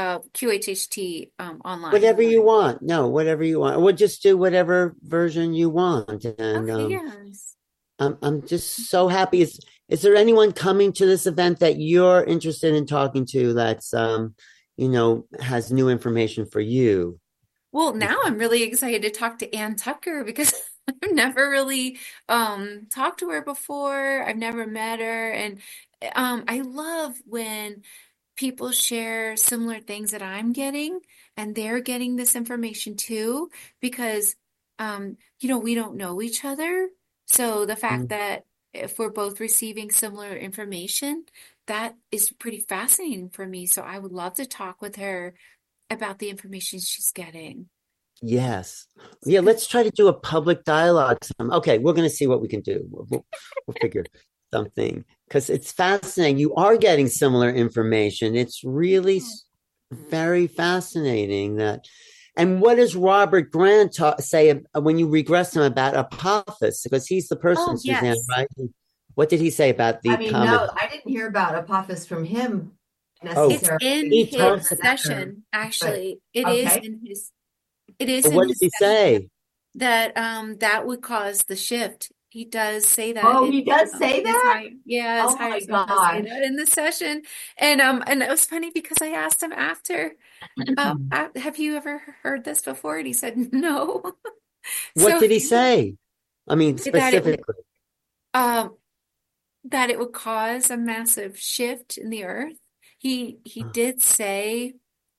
QHHT online. Whatever you want. No, whatever you want. We'll just do whatever version you want. And yes. I'm just so happy. Is there anyone coming to this event that you're interested in talking to that's, has new information for you? Well, now I'm really excited to talk to Ann Tucker because I've never really talked to her before. I've never met her. And I love when people share similar things that I'm getting and they're getting this information too, because we don't know each other. So the fact Mm. that if we're both receiving similar information, that is pretty fascinating for me. So I would love to talk with her about the information she's getting. Yes. Yeah, let's try to do a public dialogue. Okay, we're going to see what we can do. We'll figure something because it's fascinating. You are getting similar information. It's really very fascinating that. And what does Robert Grant say when you regress him about Apophis? Because he's the person, Oh, Suzanne, yes. right? What did he say about I the mean, comet? no, I didn't hear about Apophis from him Oh, It's in necessarily. he his talks. session, But actually. It is okay. in his it is in What does his he session say? that that would cause the shift. He does say that Oh, it he does say his that? high yeah, his Oh higher my self does say gosh. that in the session. And it was funny because I asked him after, have you ever heard this before? And he said no. What So did he say? I mean, that it would specifically. um that it would cause a massive shift in the earth. He did say,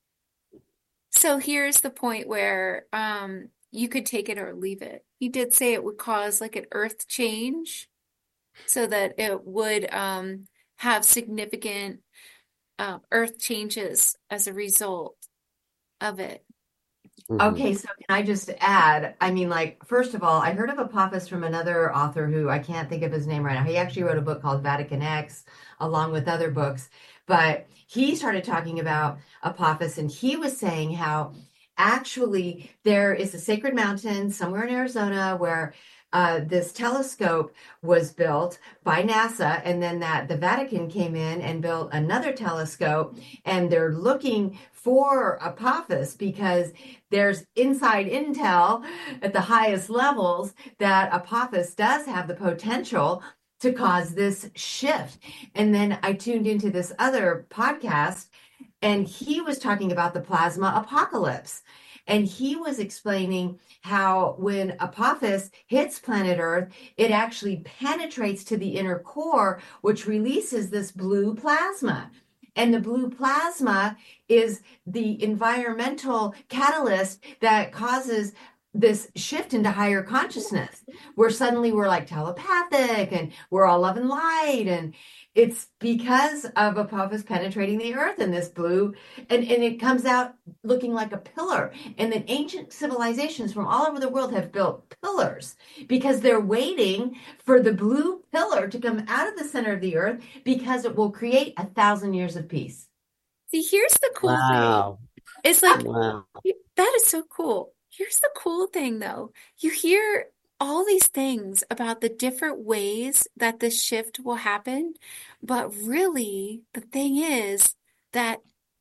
so here's the point where you could take it or leave it. He did say it would cause like an earth change so that it would have significant earth changes as a result of it. Mhm. Okay, so can I just add? I mean, like, first of all, I heard of Apophis from another author who I can't think of his name right now. He actually wrote a book called Vatican X, along with other books. But he started talking about Apophis, and he was saying how actually there is a sacred mountain somewhere in Arizona where this telescope was built by NASA, and then that the Vatican came in and built another telescope, and they're looking for Apophis because there's inside intel at the highest levels that Apophis does have the potential to cause this shift. And then I tuned into this other podcast, and he was talking about the plasma apocalypse. And he was explaining how when Apophis hits planet Earth, it actually penetrates to the inner core, which releases this blue plasma. And the blue plasma is the environmental catalyst that causes this shift into higher consciousness, where suddenly we're like telepathic and we're all love and light. And it's because of Apophis penetrating the earth and this blue, and it comes out looking like a pillar. And then ancient civilizations from all over the world have built pillars because they're waiting for the blue pillar to come out of the center of the earth because it will create 1,000 years of peace. See, here's the cool thing. Wow. It's like, Wow. that is so cool. Here's the cool thing, though. You hear all these things about the different ways that this shift will happen, but really, the thing is that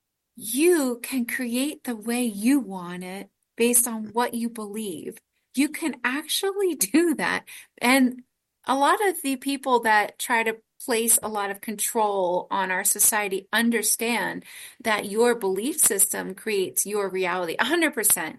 you can create the way you want it based on what you believe. You can actually do that. And a lot of the people that try to place a lot of control on our society understand that your belief system creates your reality 100%.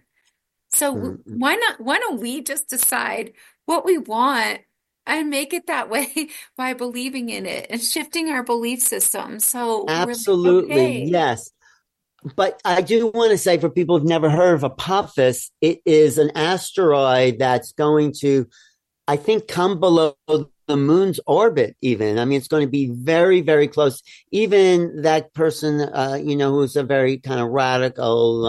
So Mm-mm. why don't we just decide what we want and make it that way by believing in it and shifting our belief system. So we're like, Absolutely. okay. Yes. But I do want to say for people who've never heard of Apophis, it is an asteroid that's going to, I think, come below the moon's orbit, even. I mean, it's going to be very, very close. Even that person, who's a very kind of radical,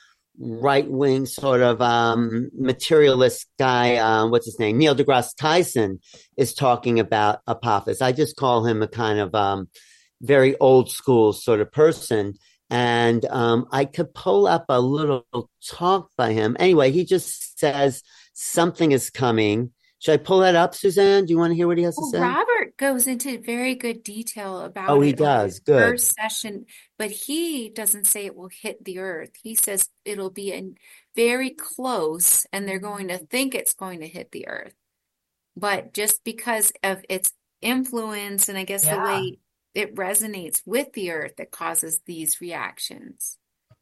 right wing sort of materialist guy, what's his name? Neil deGrasse Tyson is talking about Apophis. I just call him a kind of very old school sort of person. And I could pull up a little talk by him. Anyway, he just says something is coming. Should I pull that up, Suzanne? Do you want to hear what he has to Well, say? Robert goes into very good detail Oh, about he it on his does. Good. first session, but he doesn't say it will hit the earth. He says it'll be very close and they're going to think it's going to hit the earth. But just because of its influence and I guess the Yeah. way it resonates with the earth that causes these reactions.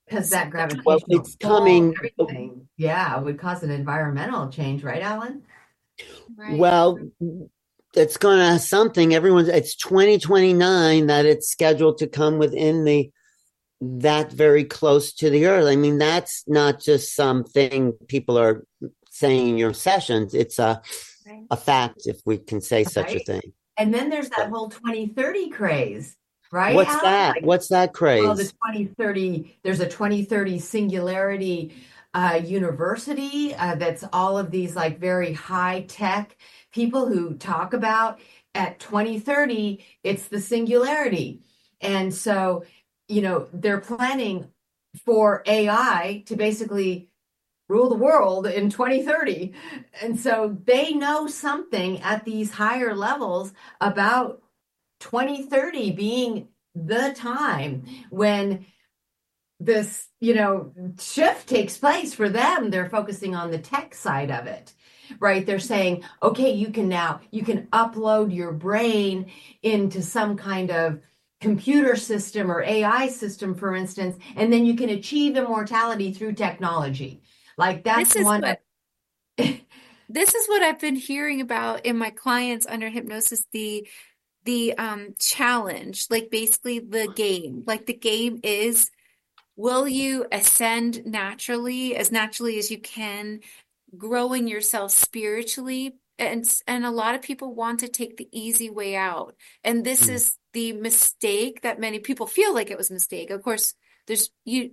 Because that Well, gravitational it's pull, coming. everything, yeah, would cause an environmental change, right, Alan? Right. Well, it's gonna something. It's 2029 that it's scheduled to come within that very close to the Earth. I mean, that's not just something people are saying in your sessions. It's a fact, if we can say such a Right. thing. And then there's that whole 2030 craze, right, What's Alan? that? Like, What's that well, the craze? 2030, there's a 2030 singularity university that's all of these like very high tech people who talk about at 2030, it's the singularity. And so, they're planning for AI to basically rule the world in 2030. And so they know something at these higher levels about 2030 being the time when this, shift takes place for them. They're focusing on the tech side of it, right? They're saying, okay, you can upload your brain into some kind of computer system or AI system, for instance, and then you can achieve immortality through technology. Like that's one. This is what I've been hearing about in my clients under hypnosis, the challenge, like basically the game. Like the game is, will you ascend naturally as you can, growing yourself spiritually? And a lot of people want to take the easy way out. And this is the mistake that many people feel like it was a mistake. Of course, there's you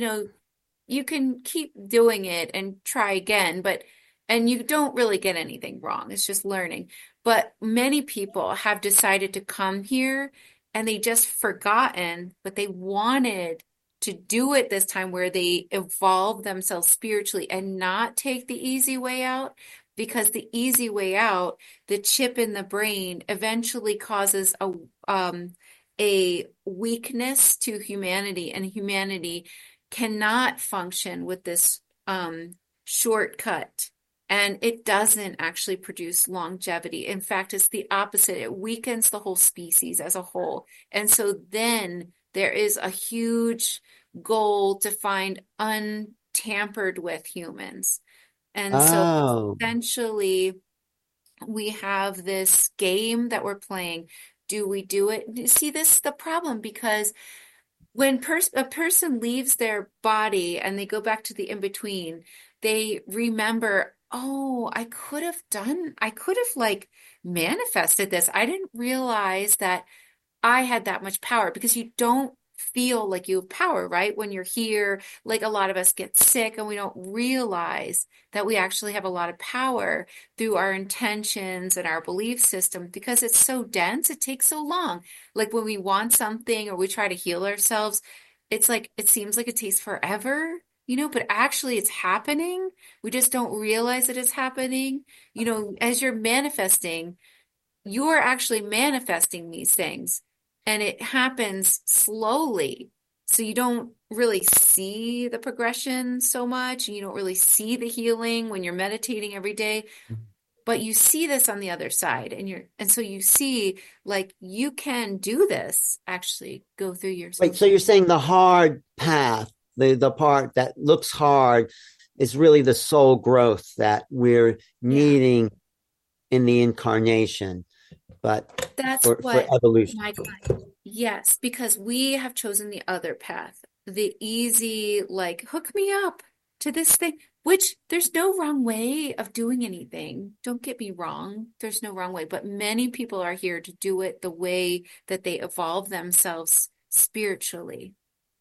can keep doing it and try again, and you don't really get anything wrong. It's just learning. But many people have decided to come here and they just forgotten, but they wanted to do it this time where they evolve themselves spiritually and not take the easy way out, because the easy way out, the chip in the brain, eventually causes a weakness to humanity, and humanity cannot function with this shortcut. And it doesn't actually produce longevity. In fact, it's the opposite. It weakens the whole species as a whole. And so then there is a huge goal to find untampered with humans. And so essentially, we have this game that we're playing. Do we do it? You see, this is the problem, because when a person leaves their body and they go back to the in-between, they remember, oh, I could have like manifested this. I didn't realize that I had that much power, because you don't feel like you have power, right? When you're here, like a lot of us get sick and we don't realize that we actually have a lot of power through our intentions and our belief system, because it's so dense. It takes so long. Like when we want something or we try to heal ourselves, it's like, it seems like it takes forever, but actually it's happening. We just don't realize that it's happening. As you're manifesting, you're actually manifesting these things. And it happens slowly. So you don't really see the progression so much. And you don't really see the healing when you're meditating every day. But you see this on the other side. And so you see, like, you can do this, actually go through yourself. Wait, so you're saying the hard path, the part that looks hard, is really the soul growth that we're needing in the incarnation. But that's for evolution. Yes, because we have chosen the other path, the easy, like, hook me up to this thing, which there's no wrong way of doing anything. Don't get me wrong. There's no wrong way, but many people are here to do it the way that they evolve themselves spiritually.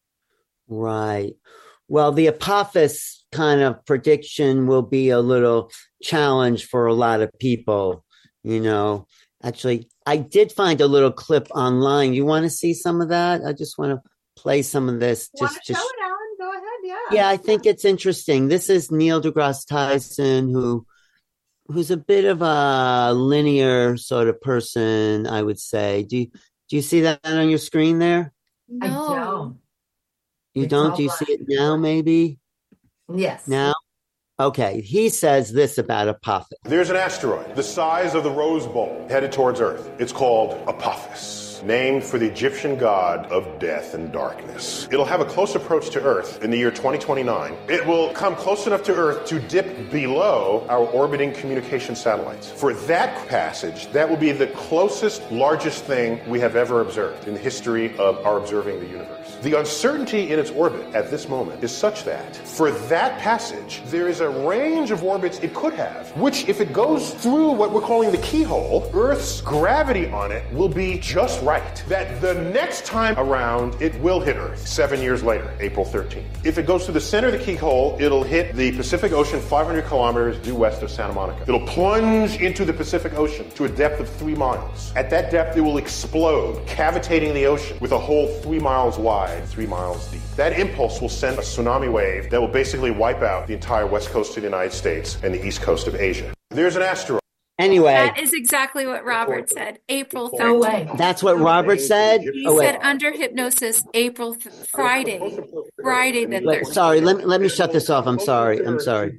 Right. Well, the Apophis kind of prediction will be a little challenge for a lot of people, Actually, I did find a little clip online. You want to see some of that? I just want to play some of this. Want to show it, Alan? Go ahead. Yeah. Yeah, I think it's interesting. This is Neil deGrasse Tyson, who's a bit of a linear sort of person, I would say. Do you see that on your screen there? No. I don't. You don't? Do you see it now, maybe? Yes. Now? Okay, he says this about Apophis. There's an asteroid the size of the Rose Bowl headed towards Earth. It's called Apophis. Osiris, named for the Egyptian god of death and darkness. It'll have a close approach to Earth in the year 2029. It will come close enough to Earth to dip below our orbiting communication satellites. For that passage, that will be the closest, largest thing we have ever observed in the history of our observing the universe. The uncertainty in its orbit at this moment is such that for that passage, there is a range of orbits it could have, which if it goes through what we're calling the keyhole, Earth's gravity on it will be just right. That the next time around, it will hit Earth 7 years later, April 13th. If it goes through the center of the keyhole, it'll hit the Pacific Ocean 500 kilometers due west of Santa Monica. It'll plunge into the Pacific Ocean to a depth of 3 miles. At that depth, it will explode, cavitating the ocean with a hole 3 miles wide, 3 miles deep. That impulse will send a tsunami wave that will basically wipe out the entire west coast of the United States and the east coast of Asia. There's an asteroid. Anyway, That is exactly what Robert said. April No 13th. way. that's what Robert said. He Oh, wait. said under hypnosis, Friday the Wait, 13th. sorry. Let me shut this off. I'm sorry. Sorry.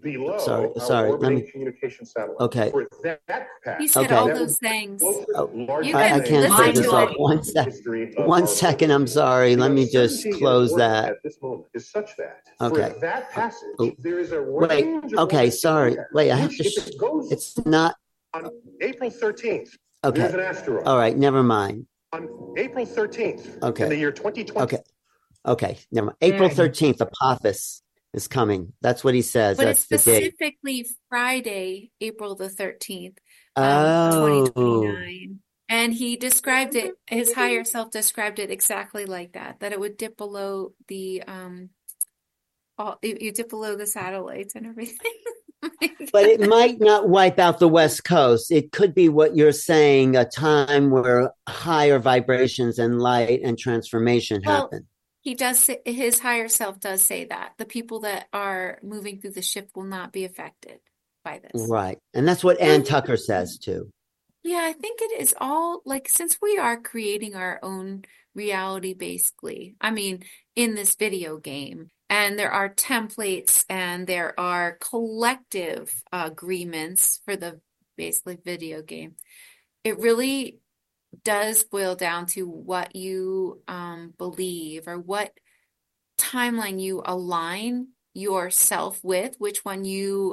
Okay. He said Okay. all those things. You I can can't listen take this to off. it. One second. I'm sorry. Let me just close that. Okay. Oh, wait. Okay. Sorry. Wait. I have to. It's not. On April 13th, Okay. there's an asteroid. All right. Never mind. On April 13th, Okay. in the year 2020. Okay. Okay. Never mind. April 13th. Apophis is coming. That's what he says. But That's it's the date. specifically Friday, April the 13th, Oh. 2029. And he described it, his higher self described it exactly like that it would dip below the you dip below the satellites and everything. But it might not wipe out the West Coast. It could be what you're saying, a time where higher vibrations and light and transformation Well, happen. he does say, his higher self does say that the people that are moving through the ship will not be affected by this. Right. And that's what Ann Tucker says too. Yeah, I think it is all like since we are creating our own reality, basically. I mean, in this video game, and there are templates and there are collective agreements for the basically video game. It really does boil down to what you believe or what timeline you align yourself with, which one you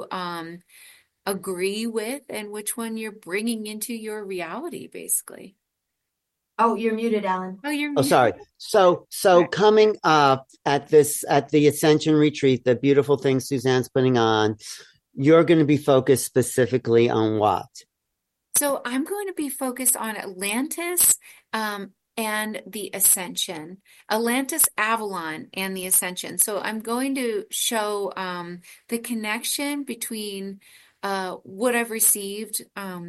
agree with, and which one you're bringing into your reality, basically. Oh, you're muted, Alan. Oh, you're Oh, sorry. So coming up at the Ascension Retreat, the beautiful thing Suzanne's putting on, you're going to be focused specifically on what? So I'm going to be focused on Atlantis and the Ascension, Atlantis, Avalon, and the Ascension. So I'm going to show the connection between what I've received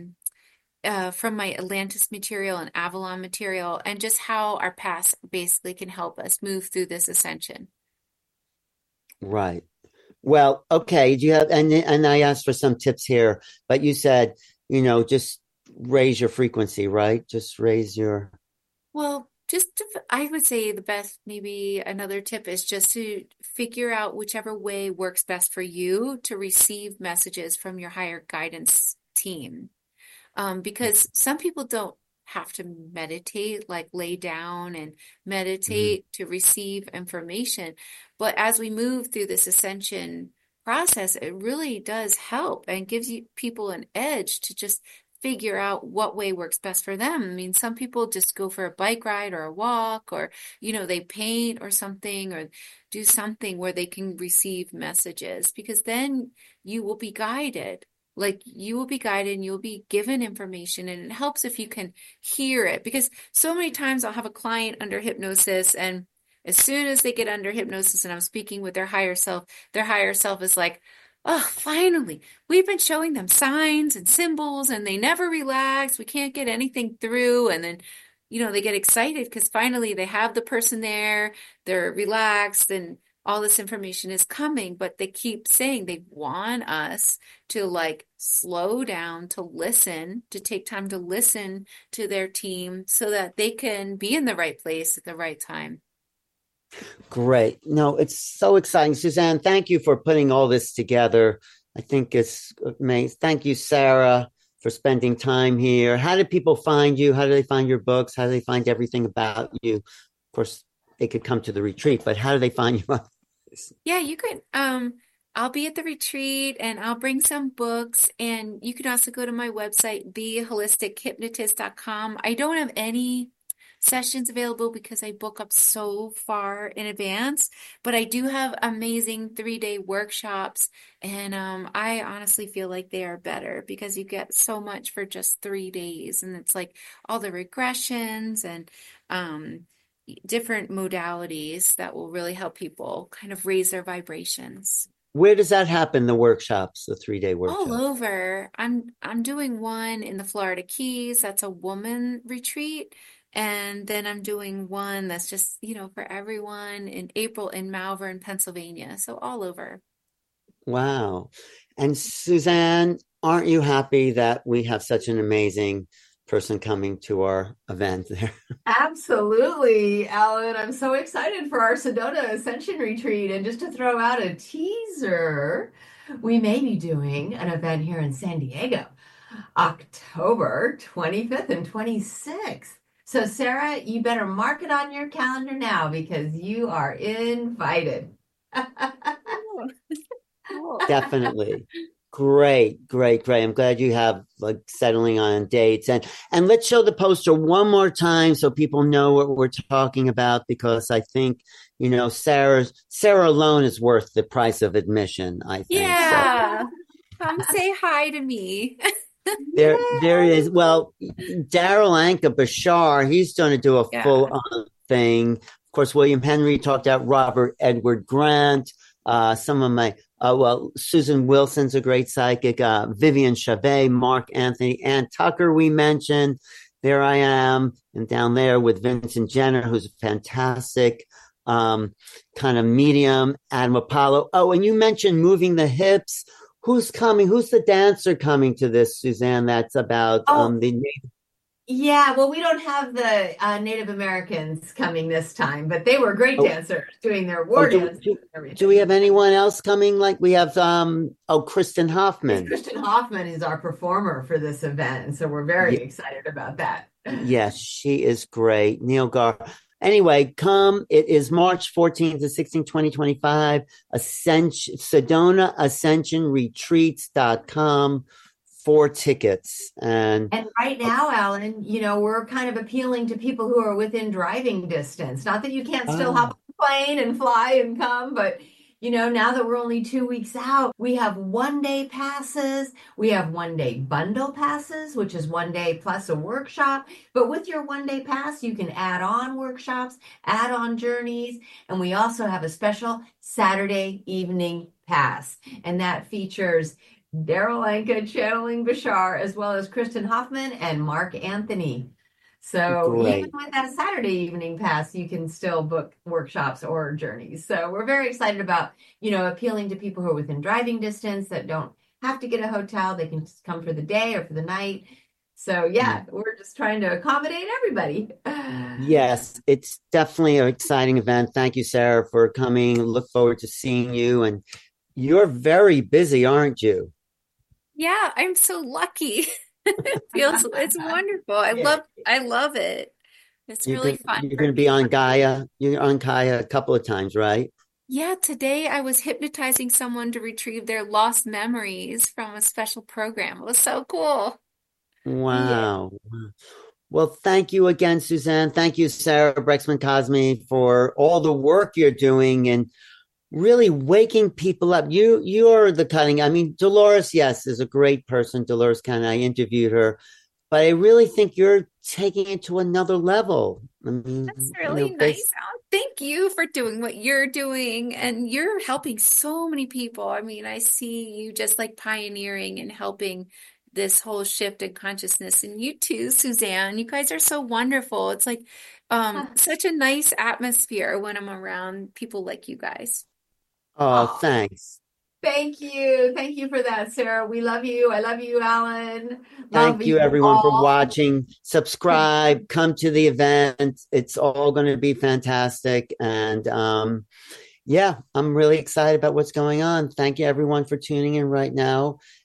from my Atlantis material and Avalon material, and just how our past basically can help us move through this ascension. Right. Well, okay. Do you have, and I asked for some tips here, but you said, just raise your frequency, right? Just raise your. Well, I would say the best, maybe another tip is just to figure out whichever way works best for you to receive messages from your higher guidance team. Because some people don't have to meditate, like lay down and meditate to receive information. But as we move through this ascension process, it really does help and gives people an edge to just figure out what way works best for them. I mean, some people just go for a bike ride or a walk, or, they paint or something, or do something where they can receive messages, because then you will be guided. Like you will be guided and you'll be given information, and it helps if you can hear it, because so many times I'll have a client under hypnosis, and as soon as they get under hypnosis and I'm speaking with their higher self is like, oh, finally, we've been showing them signs and symbols and they never relax. We can't get anything through. And then, they get excited because finally they have the person there, they're relaxed, and all this information is coming, but they keep saying they want us to like slow down, to listen, to take time to listen to their team so that they can be in the right place at the right time. Great. No, it's so exciting. Suzanne, thank you for putting all this together. I think it's amazing. Thank you, Sarah. for spending time here. How do people find you? How do they find your books? How do they find everything about you? Of course, they could come to the retreat, but how do they find you? Yeah, you can I'll be at the retreat and I'll bring some books, and you can also go to my website, beholistichuipnotist.com. I don't have any sessions available because I book up so far in advance, but I do have amazing 3-day workshops, and I honestly feel like they are better because you get so much for just 3 days, and it's like all the regressions and different modalities that will really help people kind of raise their vibrations. Where does that happen, the workshops, the 3-day All workshops? over. I'm doing one in the Florida Keys. That's a woman retreat. And then I'm doing one that's just, for everyone in April in Malvern, Pennsylvania. So all over. Wow. And Suzanne, aren't you happy that we have such an amazing person coming to our event there? Absolutely, Alan. I'm so excited for our Sedona Ascension Retreat. And just to throw out a teaser, we may be doing an event here in San Diego, October 25th and 26th. So, Sarah, you better mark it on your calendar now because you are invited. Cool. Definitely. Great. I'm glad you have settling on dates, and let's show the poster one more time so people know what we're talking about, because I think Sarah alone is worth the price of admission, I think. Yeah. Come say hi to me. There is. Well, Daryl Anka Bashar, he's going to do a full on thing. Of course, William Henry talked about Robert Edward Grant. Some of my Susan Wilson's a great psychic. Vivian Chavez, Mark Anthony, Ann Tucker we mentioned. There I am, and down there with Vincent Jenner, who's a fantastic kind of medium. Adam Apollo. Oh, and you mentioned moving the hips. Who's coming? Who's the dancer coming to this, Suzanne? That's about the. Yeah, well, we don't have the Native Americans coming this time, but they were great dancers doing their war dance. Do we have anyone else coming? Like we have, Kristen Hoffman. Kristen Hoffman is our performer for this event, and so we're very excited about that. Yes, she is great. Neil Gar. Anyway, come. It is March 14th to 16th, 2025. Sedona Ascension Retreats.com. 4 tickets. And right now, Alan, we're kind of appealing to people who are within driving distance. Not that you can't still hop on a plane and fly and come, but now that we're only 2 weeks out, we have 1-day passes. We have 1-day bundle passes, which is 1 day plus a workshop. But with your 1-day pass, you can add on workshops, add on journeys. And we also have a special Saturday evening pass. And that features Daryl Anka channeling Bashar, as well as Kristen Hoffman and Mark Anthony. So even with that Saturday evening pass, you can still book workshops or journeys. So we're very excited about, appealing to people who are within driving distance that don't have to get a hotel. They can just come for the day or for the night. So we're just trying to accommodate everybody. Yes, it's definitely an exciting event. Thank you, Sarah, for coming. Look forward to seeing you. And you're very busy, aren't you? Yeah, I'm so lucky. It's wonderful. I love it. It's really fun. You're going to be on Gaia. You're on Gaia a couple of times, right? Yeah, today I was hypnotizing someone to retrieve their lost memories from a special program. It was so cool. Wow. Yeah. Well, thank you again, Suzanne. Thank you, Sarah Brexman Cosme, for all the work you're doing and really waking people up. You're the cutting. I mean, Dolores, yes, is a great person. Dolores Cannon, I interviewed her, but I really think you're taking it to another level. I mean, that's really nice. Thank you for doing what you're doing, and you're helping so many people. I mean, I see you just like pioneering and helping this whole shift in consciousness. And you too, Suzanne, you guys are so wonderful. It's like such a nice atmosphere when I'm around people like you guys. Oh, thanks. Thank you. Thank you for that, Sarah. We love you. I love you, Alan. Thank you, everyone, for watching. Subscribe. Come to the event. It's all going to be fantastic. And I'm really excited about what's going on. Thank you, everyone, for tuning in right now.